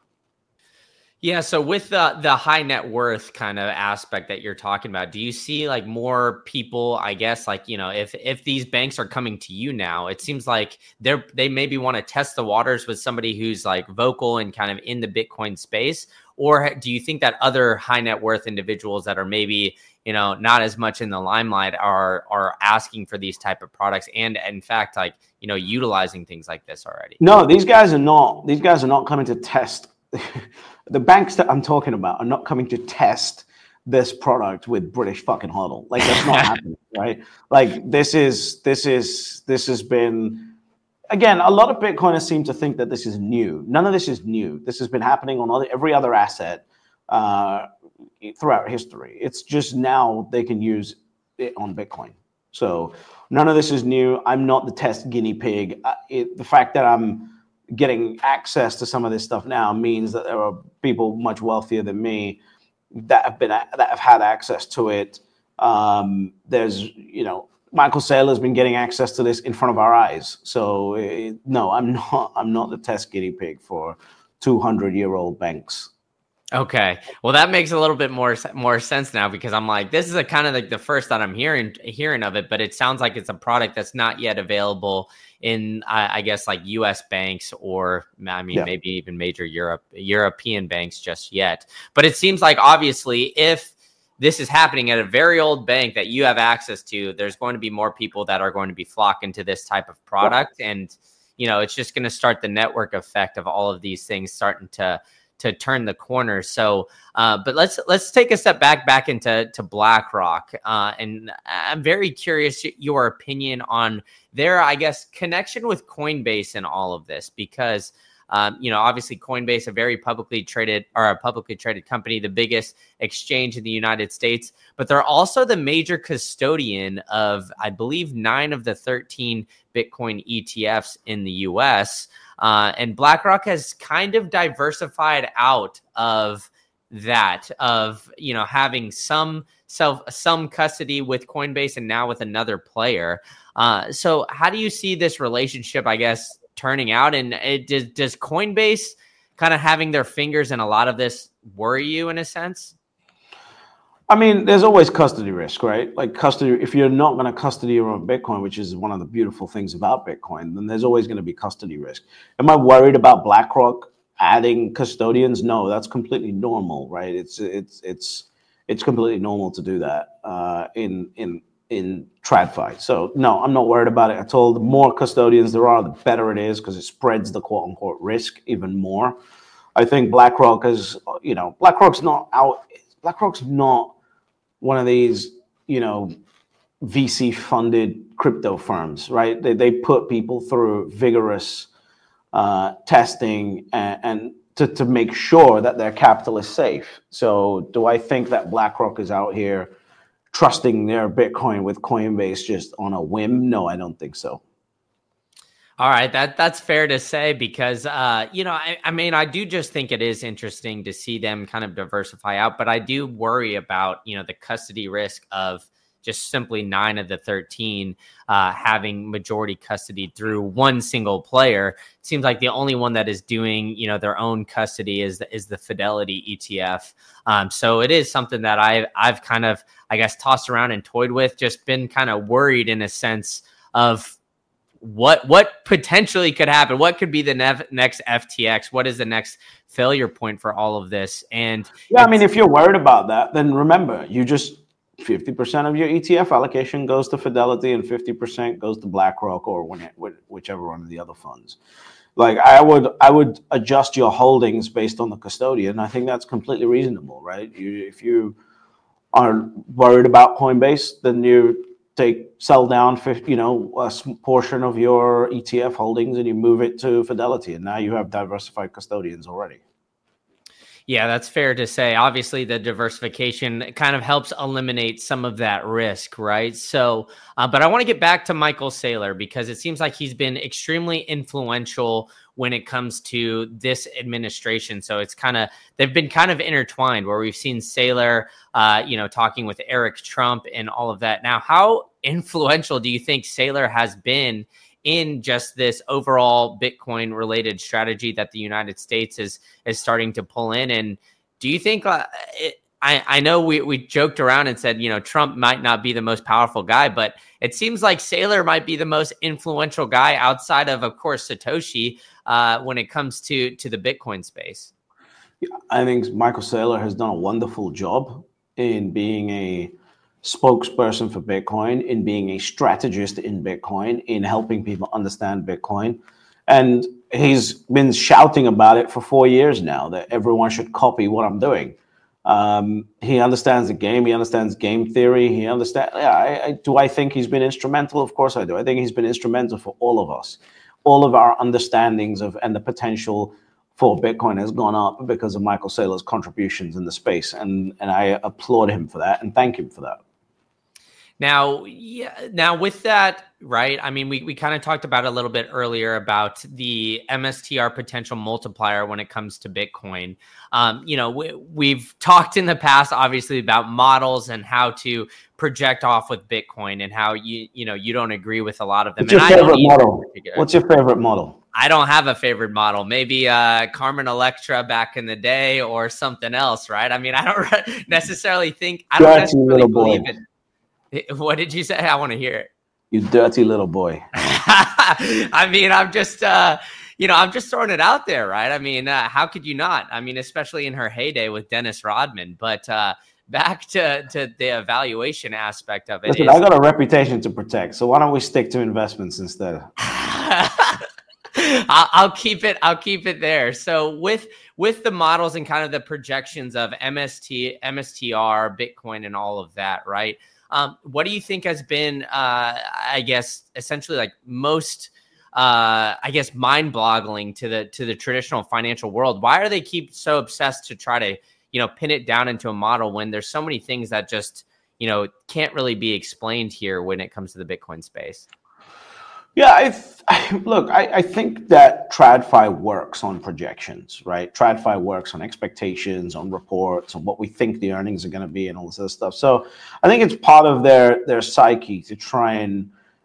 Yeah. So with the the high net worth kind of aspect that you're talking about, do you see like more people, I guess, like, you know, if if these banks are coming to you now, it seems like they're they maybe want to test the waters with somebody who's like vocal and kind of in the Bitcoin space? Or do you think that other high net worth individuals that are maybe, you know, not as much in the limelight are are asking for these type of products and in fact, like, you know, utilizing things like this already? No, these guys are not. These guys are not coming to test. The banks that I'm talking about are not coming to test this product with British fucking hodl. Like, that's not happening, right? Like, this is this is this has been. Again, a lot of Bitcoiners seem to think that this is new. None of this is new. This has been happening on other, every other asset uh, throughout history. It's just now they can use it on Bitcoin. So none of this is new. I'm not the test guinea pig. Uh, it, the fact that I'm getting access to some of this stuff now means that there are people much wealthier than me that have been that have had access to it. Um, there's, you know, Michael Saylor's been getting access to this in front of our eyes. So uh, no, I'm not. I'm not the test guinea pig for two hundred year old banks. Okay, well, that makes a little bit more more sense now because I'm like, this is a kind of like the first that I'm hearing hearing of it, but it sounds like it's a product that's not yet available in, I, I guess, like U S banks or I mean, yeah. maybe even major Europe European banks just yet. But it seems like obviously if this is happening at a very old bank that you have access to, there's going to be more people that are going to be flocking to this type of product. Yeah. And, you know, it's just going to start the network effect of all of these things starting to, to turn the corner. So, uh, but let's, let's take a step back, back into to BlackRock. Uh, and I'm very curious your opinion on their, I guess, connection with Coinbase and all of this, because Um, you know, obviously Coinbase, a very publicly traded or a publicly traded company, the biggest exchange in the United States, but they're also the major custodian of, I believe, nine of the thirteen Bitcoin E T Fs in the U S. Uh, and BlackRock has kind of diversified out of that, of, you know, having some self, some custody with Coinbase and now with another player. Uh, so how do you see this relationship, I guess, turning out? And it, does, does Coinbase kind of having their fingers in a lot of this worry you in a sense? I mean, there's always custody risk, right? Like custody, if you're not going to custody your own Bitcoin, which is one of the beautiful things about Bitcoin, then there's always going to be custody risk. Am I worried about BlackRock adding custodians? No, that's completely normal, right? It's it's it's it's completely normal to do that uh, in in in TradFi. So no, I'm not worried about it at all. The more custodians there are, the better it is because it spreads the quote unquote risk even more. I think BlackRock is, you know, BlackRock's not out. BlackRock's not one of these, you know, V C funded crypto firms, right? They they put people through vigorous uh, testing and, and to, to make sure that their capital is safe. So do I think that BlackRock is out here trusting their Bitcoin with Coinbase just on a whim? No, I don't think so. All right, that that's fair to say because, uh, you know, I, I mean, I do just think it is interesting to see them kind of diversify out, but I do worry about, you know, the custody risk of just simply nine of the thirteen uh, having majority custody through one single player. It seems like the only one that is doing, you know, their own custody is the, is the Fidelity E T F. Um, so it is something that I I've kind of, I guess, tossed around and toyed with, just been kind of worried in a sense of what what potentially could happen. What could be the nev- next F T X? What is the next failure point for all of this? And yeah, I mean, if you're worried about that, then remember, you just fifty percent of your E T F allocation goes to Fidelity and fifty percent goes to BlackRock or when it, whichever one of the other funds. Like I would, I would adjust your holdings based on the custodian. I think that's completely reasonable, right? You, if you are worried about Coinbase, then you take sell down, you know, a portion of your E T F holdings and you move it to Fidelity, and now you have diversified custodians already. Yeah, that's fair to say. Obviously, the diversification kind of helps eliminate some of that risk, right? So, uh, but I want to get back to Michael Saylor because it seems like he's been extremely influential when it comes to this administration. So it's kind of, they've been kind of intertwined where we've seen Saylor, uh, you know, talking with Eric Trump and all of that. Now, how influential do you think Saylor has been in just this overall Bitcoin related strategy that the United States is is starting to pull in? And do you think uh, it, I, I know we, we joked around and said, you know, Trump might not be the most powerful guy, but it seems like Saylor might be the most influential guy outside of, of course, Satoshi uh, when it comes to, to the Bitcoin space. I think Michael Saylor has done a wonderful job in being a spokesperson for Bitcoin, in being a strategist in Bitcoin, in helping people understand Bitcoin. And he's been shouting about it for four years now that everyone should copy what I'm doing. Um, he understands the game. He understands game theory. He understands. Yeah, I, I, do I think he's been instrumental? Of course I do. I think he's been instrumental for all of us. All of our understandings of and the potential for Bitcoin has gone up because of Michael Saylor's contributions in the space. And, and I applaud him for that and thank him for that. Now, yeah, now with that, right? I mean, we, we kind of talked about it a little bit earlier about the M S T R potential multiplier when it comes to Bitcoin. Um, you know, we, we've talked in the past, obviously, about models and how to project off with Bitcoin and how you, you know, you don't agree with a lot of them. What's your and favorite I model? What's your favorite model? I don't have a favorite model. Maybe uh, Carmen Electra back in the day or something else, right? I mean, I don't necessarily think, I don't Dirty necessarily believe boy. it. What did you say? I want to hear it. You dirty little boy. I mean, I'm just, uh, you know, I'm just throwing it out there, right? I mean, uh, how could you not? I mean, especially in her heyday with Dennis Rodman. But uh, back to, to the evaluation aspect of it. Listen, is, I got a reputation to protect, so why don't we stick to investments instead? I'll, I'll keep it. I'll keep it there. So with with the models and kind of the projections of M S T, M S T R, Bitcoin, and all of that, right? Um, what do you think has been, uh, I guess, essentially like most, uh, I guess, mind-boggling to the to the traditional financial world? Why are they keep so obsessed to try to, you know, pin it down into a model when there's so many things that just, you know, can't really be explained here when it comes to the Bitcoin space? Yeah, I, th- I look. I, I think that TradFi works on projections, right? TradFi works on expectations, on reports, on what we think the earnings are going to be, and all this other stuff. So I think it's part of their their psyche to try and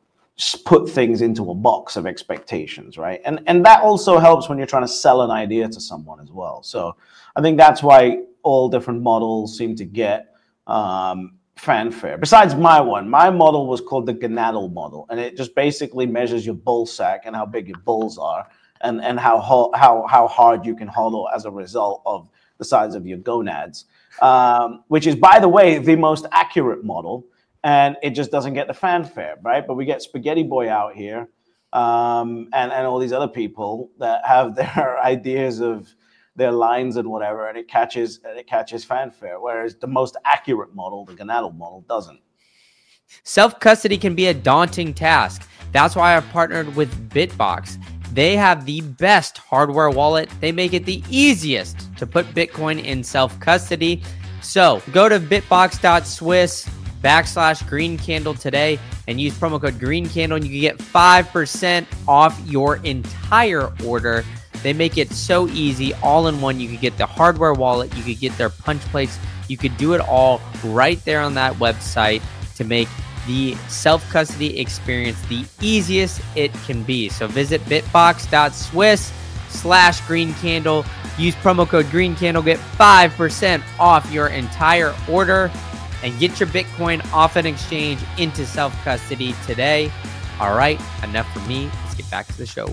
put things into a box of expectations, right? And and that also helps when you're trying to sell an idea to someone as well. So I think that's why all different models seem to get um, fanfare. Besides my one, my model was called the gonadal model, and it just basically measures your bull sack and how big your bulls are, and and how how how hard you can hodl as a result of the size of your gonads, um, which is, by the way, the most accurate model. And it just doesn't get the fanfare, right? But we get Spaghetti Boy out here, um, and and all these other people that have their ideas of their lines and whatever, and it catches and it catches fanfare. Whereas the most accurate model, the gonadal model, doesn't. Self-custody can be a daunting task. That's why I've partnered with Bitbox. They have the best hardware wallet. They make it the easiest to put Bitcoin in self-custody. So go to bitbox dot swiss backslash green candle today and use promo code green candle, and you can get five percent off your entire order. They make it so easy, all in one. You could get the hardware wallet, you could get their punch plates, you could do it all right there on that website to make the self-custody experience the easiest it can be. So visit bitbox dot swiss slash green candle, use promo code green candle, get five percent off your entire order, and get your Bitcoin off an exchange into self-custody today. All right, enough for me. Let's get back to the show.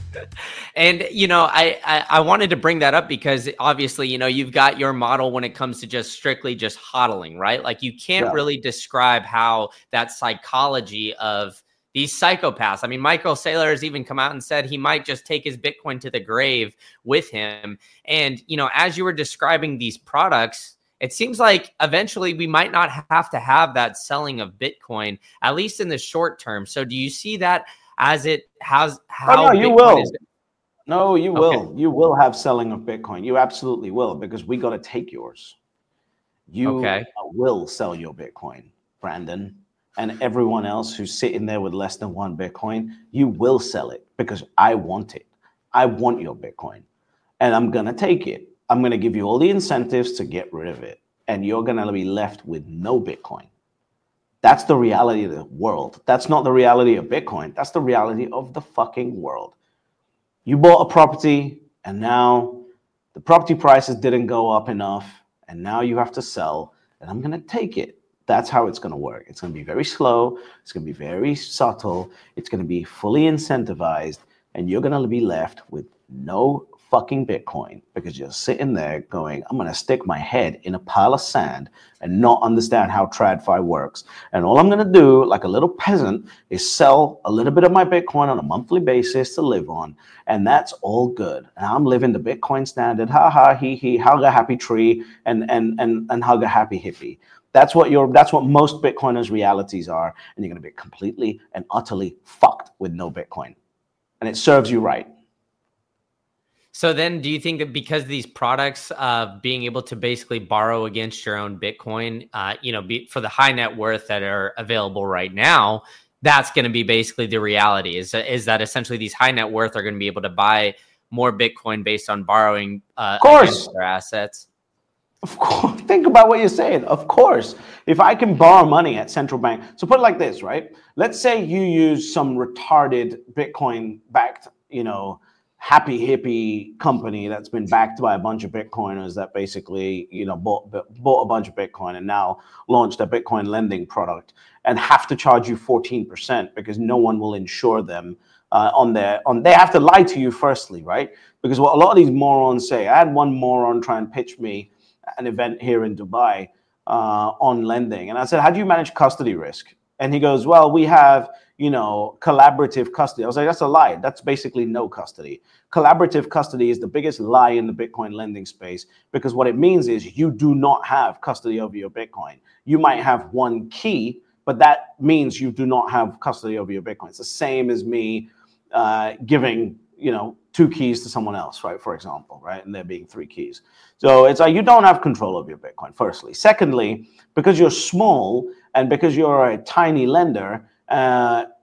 And, you know, I, I, I wanted to bring that up because obviously, you know, you've got your model when it comes to just strictly just hodling, right? Like you can't Yeah. really describe how that psychology of these psychopaths. I mean, Michael Saylor has even come out and said he might just take his Bitcoin to the grave with him. And, you know, as you were describing these products, it seems like eventually we might not have to have that selling of Bitcoin, at least in the short term. So do you see that as it has how Oh, no, you Bitcoin will. is? No, you Okay. will. You will have selling of Bitcoin. You absolutely will, because we got to take yours. You Okay. will sell your Bitcoin, Brandon, and everyone else who's sitting there with less than one Bitcoin. You will sell it because I want it. I want your Bitcoin, and I'm going to take it. I'm going to give you all the incentives to get rid of it, and you're going to be left with no Bitcoin. That's the reality of the world. That's not the reality of Bitcoin. That's the reality of the fucking world. You bought a property, and now the property prices didn't go up enough, and now you have to sell, and I'm going to take it. That's how it's going to work. It's going to be very slow. It's going to be very subtle. It's going to be fully incentivized, and you're going to be left with no fucking Bitcoin because you're sitting there going, I'm going to stick my head in a pile of sand and not understand how TradFi works. And all I'm going to do, like a little peasant, is sell a little bit of my Bitcoin on a monthly basis to live on. And that's all good. And I'm living the Bitcoin standard, ha ha, he he, hug a happy tree and, and, and, and hug a happy hippie. That's what your that's what most Bitcoiners' realities are. And you're going to be completely and utterly fucked with no Bitcoin. And it serves you right. So then do you think that because of these products of uh, being able to basically borrow against your own Bitcoin, uh, you know, be, for the high net worth that are available right now, that's going to be basically the reality is, is that essentially these high net worth are going to be able to buy more Bitcoin based on borrowing uh, of course. against their assets? Of course. Think about what you're saying. Of course. If I can borrow money at central bank. So put it like this, right? Let's say you use some retarded Bitcoin backed, you know, happy hippie company that's been backed by a bunch of Bitcoiners that basically, you know, bought bought a bunch of Bitcoin and now launched a Bitcoin lending product and have to charge you fourteen percent because no one will insure them uh, on their on. They have to lie to you firstly, right? Because what a lot of these morons say. I had one moron try and pitch me an event here in Dubai uh, on lending, and I said, "How do you manage custody risk?" And he goes, "Well, we have, you know, collaborative custody." I was like, that's a lie. That's basically no custody. Collaborative custody is the biggest lie in the Bitcoin lending space because what it means is you do not have custody over your Bitcoin. You might have one key, but that means you do not have custody over your Bitcoin. It's the same as me uh, giving, you know, two keys to someone else, right? For example, right? And there being three keys. So it's like you don't have control of your Bitcoin, firstly. Secondly, because you're small and because you're a tiny lender, uh,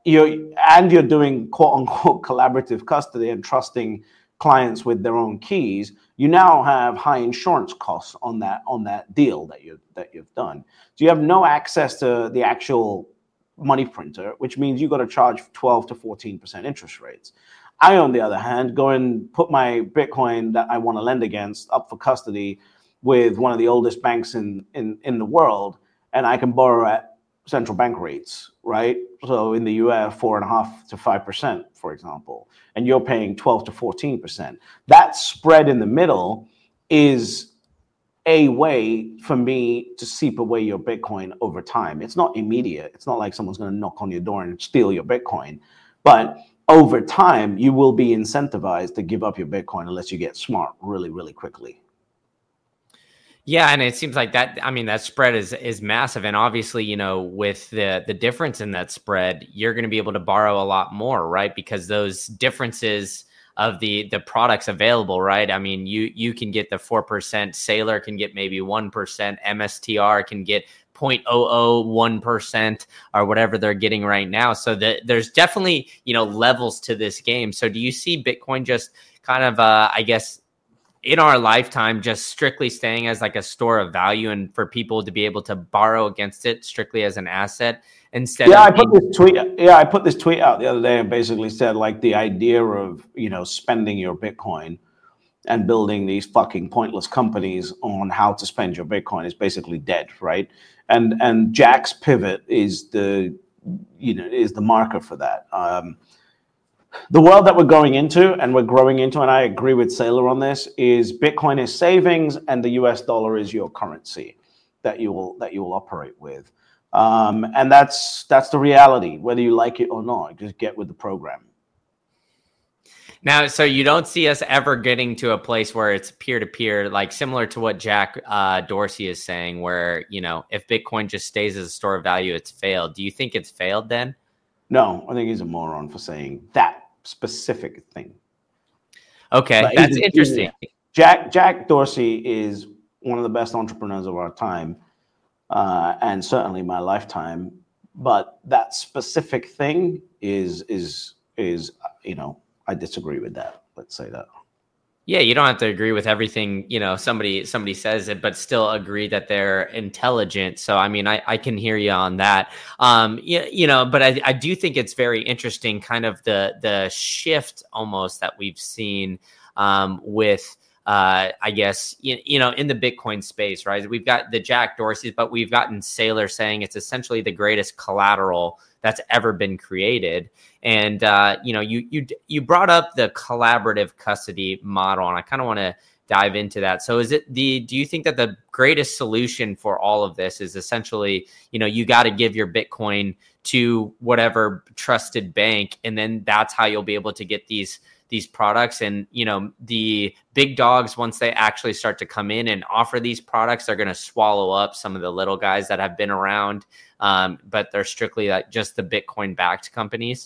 you're and you're doing quote unquote collaborative custody and trusting clients with their own keys, you now have high insurance costs on that on that deal that you that you've done. So you have no access to the actual money printer, which means you got to charge twelve to fourteen percent interest rates. I, on the other hand, go and put my Bitcoin that I want to lend against up for custody with one of the oldest banks in in in the world, and I can borrow at central bank rates, right? So in the U S, four and a half to five percent, for example, and you're paying twelve to fourteen percent. That spread in the middle is a way for me to seep away your Bitcoin over time. It's not immediate. It's not like someone's going to knock on your door and steal your Bitcoin, but over time, you will be incentivized to give up your Bitcoin unless you get smart really, really quickly. Yeah, and it seems like that, I mean, that spread is is massive. And obviously, you know, with the the difference in that spread, you're going to be able to borrow a lot more, right? Because those differences of the the products available, right? I mean, you you can get the four percent, Sailor can get maybe one percent, M S T R can get zero point zero zero one percent or whatever they're getting right now. So that there's definitely, you know, levels to this game. So do you see Bitcoin just kind of, uh, I guess, in our lifetime, just strictly staying as like a store of value and for people to be able to borrow against it strictly as an asset instead yeah, of I put this tweet. Yeah, I put this tweet out the other day and basically said like the idea of, you know, spending your Bitcoin and building these fucking pointless companies on how to spend your Bitcoin is basically dead, right? And and Jack's pivot is the, you know, is the marker for that. Um, The world that we're going into and we're growing into, and I agree with Sailor on this, is Bitcoin is savings and the U S dollar is your currency that you will that you will operate with. Um, and that's that's the reality, whether you like it or not. Just get with the program. Now, so you don't see us ever getting to a place where it's peer-to-peer, like similar to what Jack uh, Dorsey is saying, where, you know, if Bitcoin just stays as a store of value, it's failed. Do you think it's failed then? No, I think he's a moron for saying that specific thing. Okay, but that's interesting. Jack Jack Dorsey is one of the best entrepreneurs of our time, uh, and certainly my lifetime. But that specific thing is is is you know, I disagree with that. Let's say that. Yeah, you don't have to agree with everything, you know, somebody somebody says it, but still agree that they're intelligent. So, I mean, I, I can hear you on that. Um, you, you know, but I, I do think it's very interesting, kind of the the shift almost that we've seen um, with, uh, I guess, you, you know, in the Bitcoin space, right? We've got the Jack Dorseys, but we've gotten Sailor saying it's essentially the greatest collateral that's ever been created. And, uh, you know, you, you, you brought up the collaborative custody model, and I kind of want to dive into that. So is it the, do you think that the greatest solution for all of this is essentially, you know, you got to give your Bitcoin to whatever trusted bank, and then that's how you'll be able to get these, these products? And, you know, the big dogs, once they actually start to come in and offer these products, they're going to swallow up some of the little guys that have been around. Um, but they're strictly like just the Bitcoin backed companies.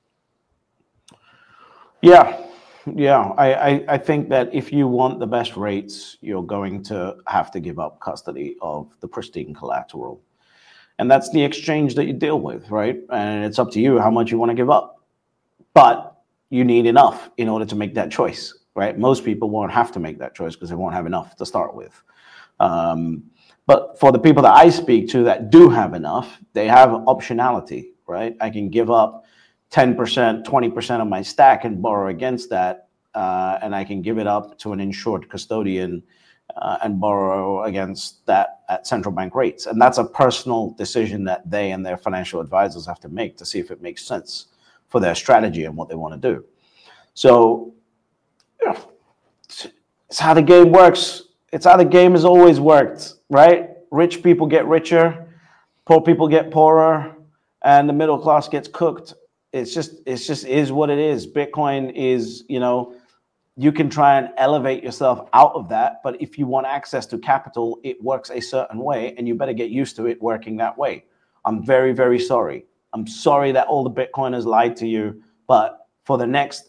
Yeah. Yeah. I, I, I think that if you want the best rates, you're going to have to give up custody of the pristine collateral. And that's the exchange that you deal with, right? And it's up to you how much you want to give up. But you need enough in order to make that choice, right? Most people won't have to make that choice because they won't have enough to start with. Um, but for the people that I speak to that do have enough, they have optionality, right? I can give up ten percent, twenty percent of my stack and borrow against that. Uh, and I can give it up to an insured custodian uh, and borrow against that at central bank rates. And that's a personal decision that they and their financial advisors have to make to see if it makes sense for their strategy and what they want to do. So yeah, it's how the game works. It's how the game has always worked, right? Rich people get richer, poor people get poorer, and the middle class gets cooked. It's just, it's just is what it is. Bitcoin is, you know, you can try and elevate yourself out of that, but if you want access to capital, it works a certain way, and you better get used to it working that way. I'm very, very sorry. I'm sorry that all the Bitcoiners lied to you, but for the next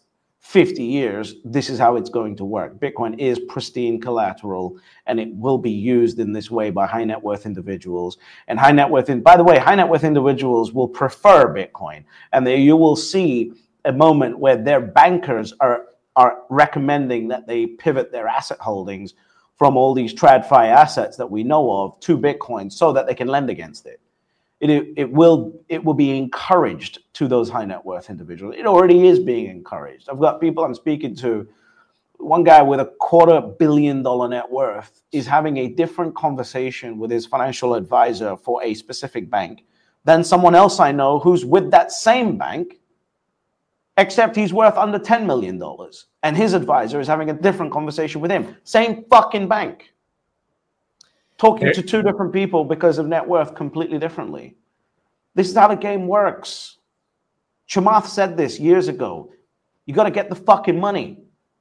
fifty years, this is how it's going to work. Bitcoin is pristine collateral, and it will be used in this way by high net worth individuals. And high net worth, in, by the way, high net worth individuals will prefer Bitcoin. And there you will see a moment where their bankers are, are recommending that they pivot their asset holdings from all these TradFi assets that we know of to Bitcoin so that they can lend against it. It, it will it will be encouraged to those high net worth individuals. It already is being encouraged. I've got people I'm speaking to. One guy with a quarter billion dollar net worth is having a different conversation with his financial advisor for a specific bank than someone else I know who's with that same bank, except he's worth under ten million dollars. And his advisor is having a different conversation with him. Same fucking bank. Talking to two different people because of net worth completely differently. This is how the game works. Chamath said this years ago. You got to get the fucking money.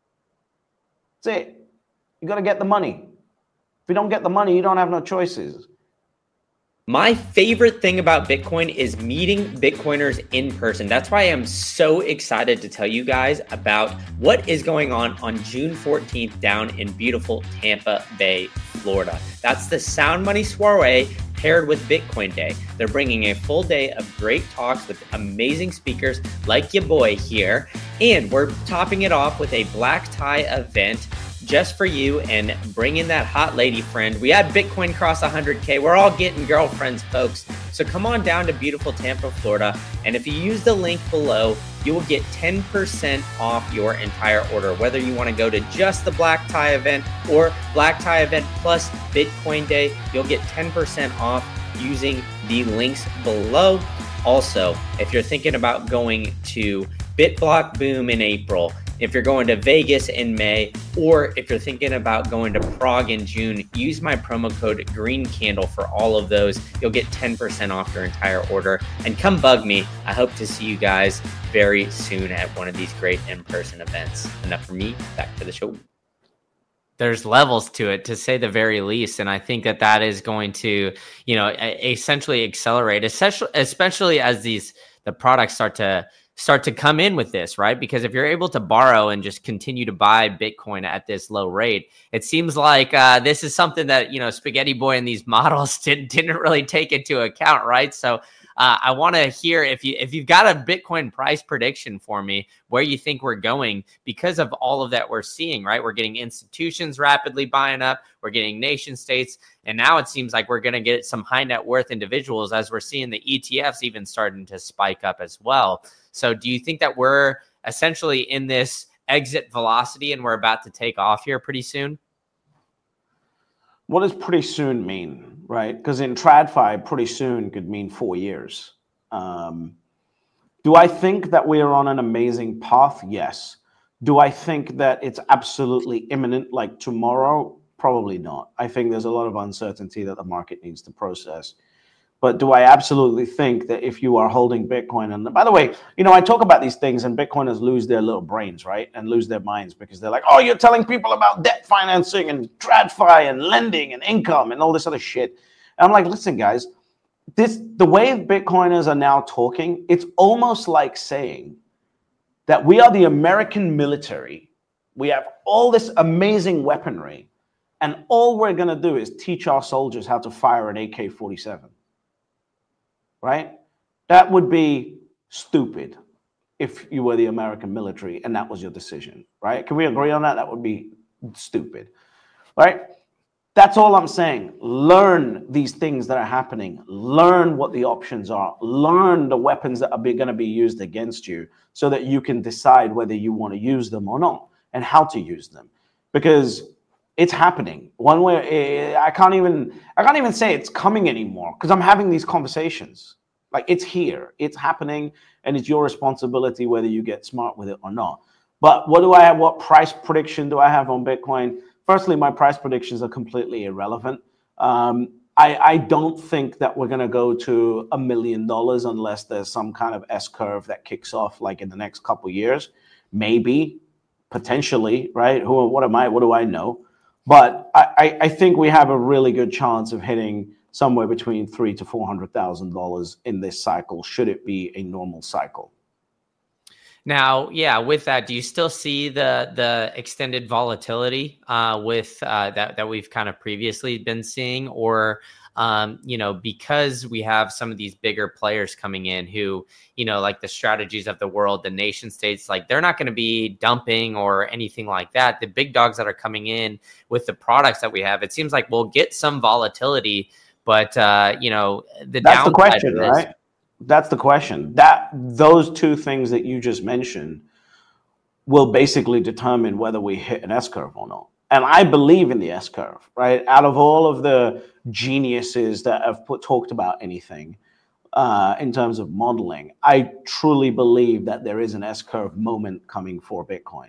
That's it. You got to get the money. If you don't get the money, you don't have no choices. My favorite thing about Bitcoin is meeting Bitcoiners in person. That's why I'm so excited to tell you guys about what is going on on June fourteenth down in beautiful Tampa Bay, Florida. That's the Sound Money Soiree paired with Bitcoin Day. They're bringing a full day of great talks with amazing speakers like your boy here. And we're topping it off with a black tie event just for you and bring in that hot lady friend. We had Bitcoin cross one hundred K. We're all getting girlfriends, folks. So come on down to beautiful Tampa, Florida. And if you use the link below, you will get ten percent off your entire order. Whether you want to go to just the black tie event or black tie event plus Bitcoin Day, you'll get ten percent off using the links below. Also, if you're thinking about going to BitBlock Boom in April, if you're going to Vegas in May, or if you're thinking about going to Prague in June, use my promo code Green Candle for all of those. You'll get ten percent off your entire order. And come bug me. I hope to see you guys very soon at one of these great in-person events. Enough for me. Back to the show. There's levels to it, to say the very least. And I think that that is going to, you know, essentially accelerate, especially, especially as these, the products start to start to come in with this, right? Because if you're able to borrow and just continue to buy Bitcoin at this low rate, it seems like uh, this is something that, you know, Spaghetti Boy and these models didn't, didn't really take into account, right? So uh, I want to hear if you, if you've got a Bitcoin price prediction for me, where you think we're going because of all of that we're seeing, right? We're getting institutions rapidly buying up. We're getting nation states. And now it seems like we're going to get some high net worth individuals as we're seeing the E T Fs even starting to spike up as well. So do you think that we're essentially in this exit velocity and we're about to take off here pretty soon? What does pretty soon mean, right? Because in TradFi, pretty soon could mean four years. Um, do I think that we are on an amazing path? Yes. Do I think that it's absolutely imminent like tomorrow? Probably not. I think there's a lot of uncertainty that the market needs to process. But do I absolutely think that if you are holding Bitcoin, and by the way, you know, I talk about these things and Bitcoiners lose their little brains, right? And lose their minds because they're like, oh, you're telling people about debt financing and TradFi and lending and income and all this other shit. And I'm like, listen, guys, this the way Bitcoiners are now talking, it's almost like saying that we are the American military. We have all this amazing weaponry, and all we're going to do is teach our soldiers how to fire an A K forty-seven. Right? That would be stupid if you were the American military and that was your decision, right? Can we agree on that? That would be stupid, right? That's all I'm saying. Learn these things that are happening. Learn what the options are. Learn the weapons that are going to be used against you so that you can decide whether you want to use them or not and how to use them. Because it's happening. One way, I can't even, I can't even say it's coming anymore because I'm having these conversations. Like it's here, it's happening, and it's your responsibility whether you get smart with it or not. But what do I have? What price prediction do I have on Bitcoin? Firstly, my price predictions are completely irrelevant. Um, I, I don't think that we're going to go to a million dollars unless there's some kind of S curve that kicks off like in the next couple of years. Maybe, potentially, right? Who? What am I? What do I know? But I, I think we have a really good chance of hitting somewhere between three to four hundred thousand dollars in this cycle, should it be a normal cycle. Now, yeah, with that, do you still see the the extended volatility uh, with uh, that that we've kind of previously been seeing, or um, you know, because we have some of these bigger players coming in who, you know, like the strategies of the world, the nation states, like they're not going to be dumping or anything like that. The big dogs that are coming in with the products that we have, it seems like we'll get some volatility, but uh, you know, the that's the question, is, right? That's the question. That those two things that you just mentioned will basically determine whether we hit an S curve or not. And I believe in the S curve, right? Out of all of the geniuses that have put, talked about anything uh, in terms of modeling, I truly believe that there is an S curve moment coming for Bitcoin.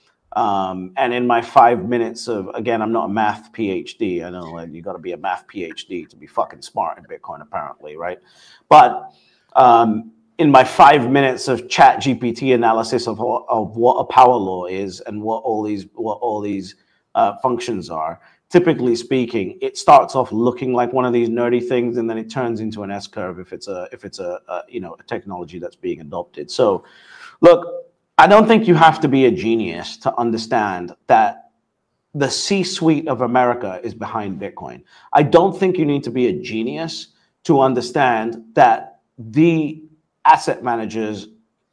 Um, and in my five minutes of, again, I'm not a math PhD. I know like, you got to be a math PhD to be fucking smart in Bitcoin, apparently, right? But um, in my five minutes of Chat G P T analysis of, of what a power law is and what all these what all these uh, functions are, typically speaking, it starts off looking like one of these nerdy things, and then it turns into an S curve if it's a if it's a, a you know a technology that's being adopted. So, look, I don't think you have to be a genius to understand that the C-suite of America is behind Bitcoin. I don't think you need to be a genius to understand that the asset managers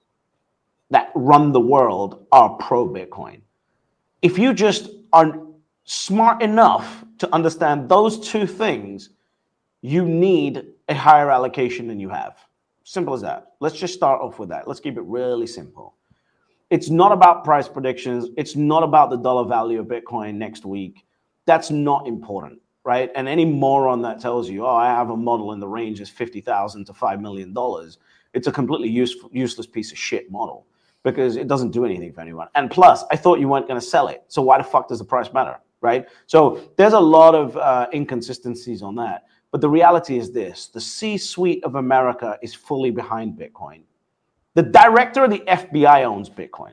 that run the world are pro-Bitcoin. If you just are smart enough to understand those two things, you need a higher allocation than you have. Simple as that. Let's just start off with that. Let's keep it really simple. It's not about price predictions. It's not about the dollar value of Bitcoin next week. That's not important, right? And any moron that tells you, oh, I have a model in the range is fifty thousand to five million dollars, it's a completely useful, useless piece of shit model because it doesn't do anything for anyone. And plus, I thought you weren't going to sell it. So why the fuck does the price matter, right? So there's a lot of uh, inconsistencies on that. But the reality is this: the C-suite of America is fully behind Bitcoin. The director of the F B I owns Bitcoin.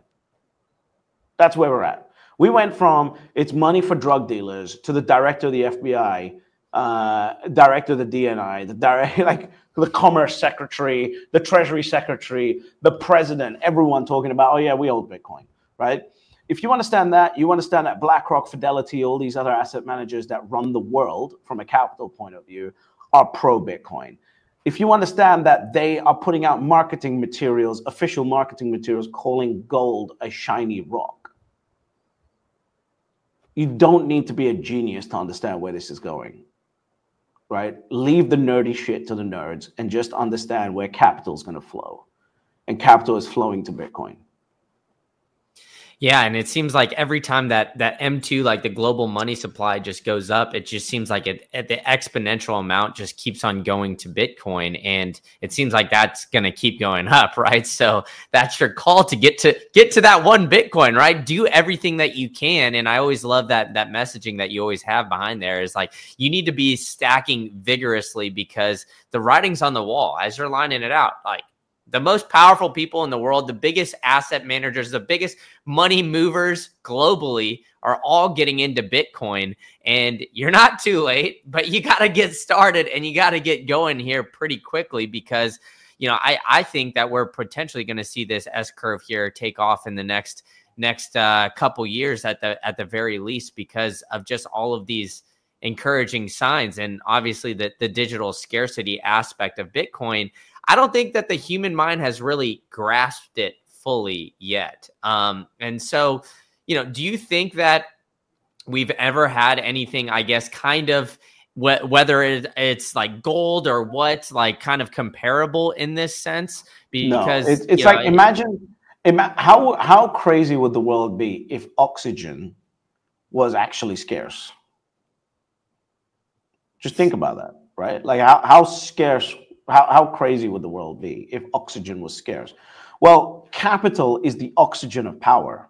That's where we're at. We went from it's money for drug dealers to the director of the F B I, uh, director of the D N I, the direct, like the commerce secretary, the treasury secretary, the president, everyone talking about, oh yeah, we own Bitcoin, right? If you understand that, you understand that BlackRock, Fidelity, all these other asset managers that run the world from a capital point of view are pro-Bitcoin. If you understand that they are putting out marketing materials, official marketing materials, calling gold a shiny rock, you don't need to be a genius to understand where this is going, right? Leave the nerdy shit to the nerds and just understand where capital is going to flow. And capital is flowing to Bitcoin. Yeah, and it seems like every time that that M two, like the global money supply, just goes up, it just seems like it, it the exponential amount just keeps on going to Bitcoin, and it seems like that's going to keep going up, right? So that's your call to get to get to that one Bitcoin, right? Do everything that you can, and I always love that that messaging that you always have behind there is like you need to be stacking vigorously because the writing's on the wall as you're lining it out, like. The most powerful people in the world, the biggest asset managers, the biggest money movers globally are all getting into Bitcoin. And you're not too late, but you got to get started and you got to get going here pretty quickly because, you know, I, I think that we're potentially going to see this S curve here take off in the next next uh, couple years at the at the very least because of just all of these encouraging signs. And obviously the, the digital scarcity aspect of Bitcoin, I don't think that the human mind has really grasped it fully yet. Um, and so, you know, do you think that we've ever had anything, I guess, kind of wh- whether it, it's like gold or what, like kind of comparable in this sense? Because no, it's, it's you like, know, imagine, ima- how, how crazy would the world be if oxygen was actually scarce? Just think about that, right? Like how, how scarce How, how crazy would the world be if oxygen was scarce? Well, capital is the oxygen of power,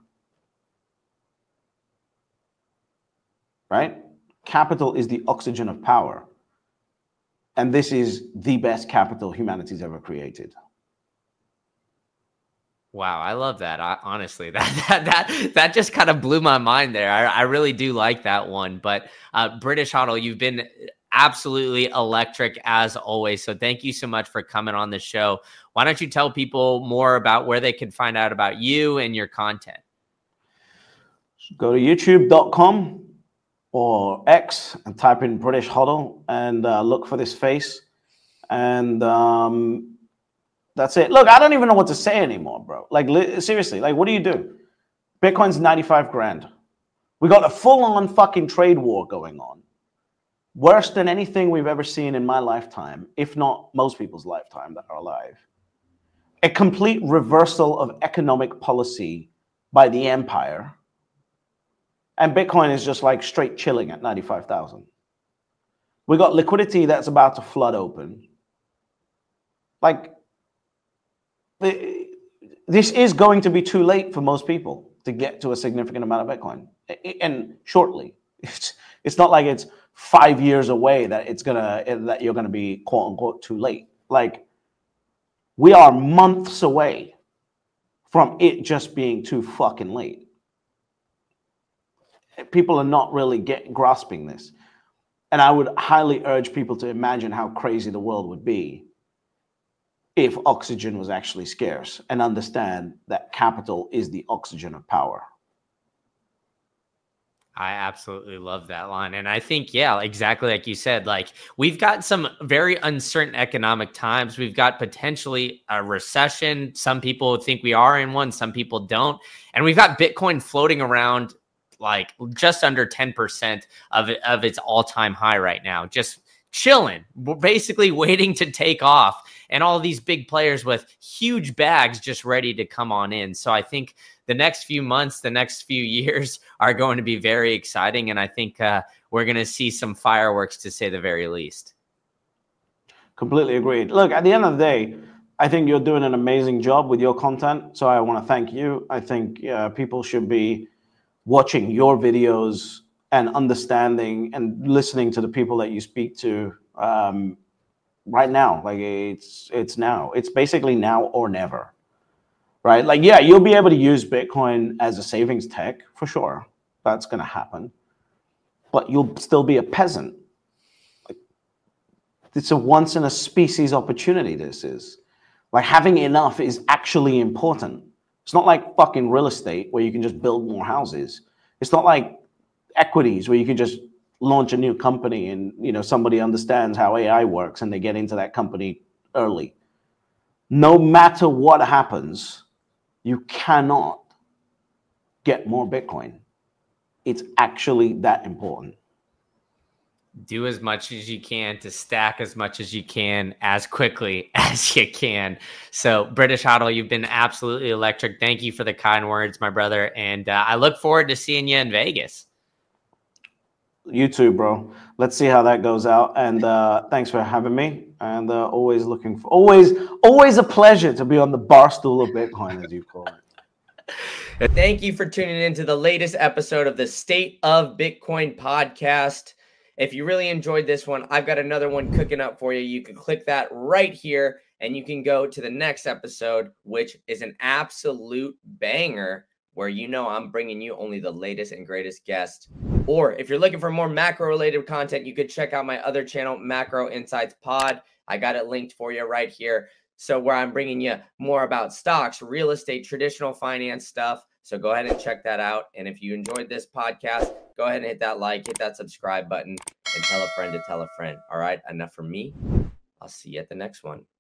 right? Capital is the oxygen of power. And this is the best capital humanity's ever created. Wow, I love that. I, honestly, that that that that just kind of blew my mind there. I, I really do like that one. But uh, British Hodl, you've been absolutely electric as always. So thank you so much for coming on the show. Why don't you tell people more about where they can find out about you and your content? Go to youtube dot com or X and type in British Hodl and uh, look for this face. And um, that's it. Look, I don't even know what to say anymore, bro. Like, li- seriously, like, what do you do? Bitcoin's ninety-five grand. We got a full-on fucking trade war going on. Worse than anything we've ever seen in my lifetime, if not most people's lifetime that are alive. A complete reversal of economic policy by the empire. And Bitcoin is just like straight chilling at ninety-five thousand. We got liquidity that's about to flood open. Like, this is going to be too late for most people to get to a significant amount of Bitcoin. And shortly. It's, it's not like it's five years away that it's gonna that you're gonna be quote unquote too late. Like, we are months away from it just being too fucking late. People are not really getting grasping this. And I would highly urge people to imagine how crazy the world would be if oxygen was actually scarce, and understand that capital is the oxygen of power. I absolutely love that line. And I think, yeah, exactly like you said, like, we've got some very uncertain economic times. We've got potentially a recession. Some people think we are in one, some people don't. And we've got Bitcoin floating around like just under ten percent of it, of its all-time high right now, just chilling. We're basically waiting to take off, and all these big players with huge bags just ready to come on in. So I think the next few months, the next few years are going to be very exciting. And I think uh, we're going to see some fireworks, to say the very least. Completely agreed. Look, at the end of the day, I think you're doing an amazing job with your content. So I want to thank you. I think uh, people should be watching your videos and understanding and listening to the people that you speak to um, right now. Like, it's it's now. It's basically now or never, right? Like, yeah, you'll be able to use Bitcoin as a savings tech for sure. That's going to happen. But you'll still be a peasant. Like, it's a once in a species opportunity, this is. Like, having enough is actually important. It's not like fucking real estate where you can just build more houses. It's not like equities where you can just launch a new company and, you know, somebody understands how A I works and they get into that company early. No matter what happens, you cannot get more Bitcoin. It's actually that important. Do as much as you can to stack as much as you can as quickly as you can. So, British Hodl, you've been absolutely electric. Thank you for the kind words, my brother. And uh, I look forward to seeing you in Vegas. You too, bro. Let's see how that goes out. And uh, thanks for having me. And uh, always looking for, always, always a pleasure to be on the bar stool of Bitcoin, as you call it. Thank you for tuning in to the latest episode of the State of Bitcoin podcast. If you really enjoyed this one, I've got another one cooking up for you. You can click that right here and you can go to the next episode, which is an absolute banger, where you know I'm bringing you only the latest and greatest guests. Or if you're looking for more macro-related content, you could check out my other channel, Macro Insights Pod. I got it linked for you right here. So where I'm bringing you more about stocks, real estate, traditional finance stuff. So go ahead and check that out. And if you enjoyed this podcast, go ahead and hit that like, hit that subscribe button, and tell a friend to tell a friend. All right, enough from me. I'll see you at the next one.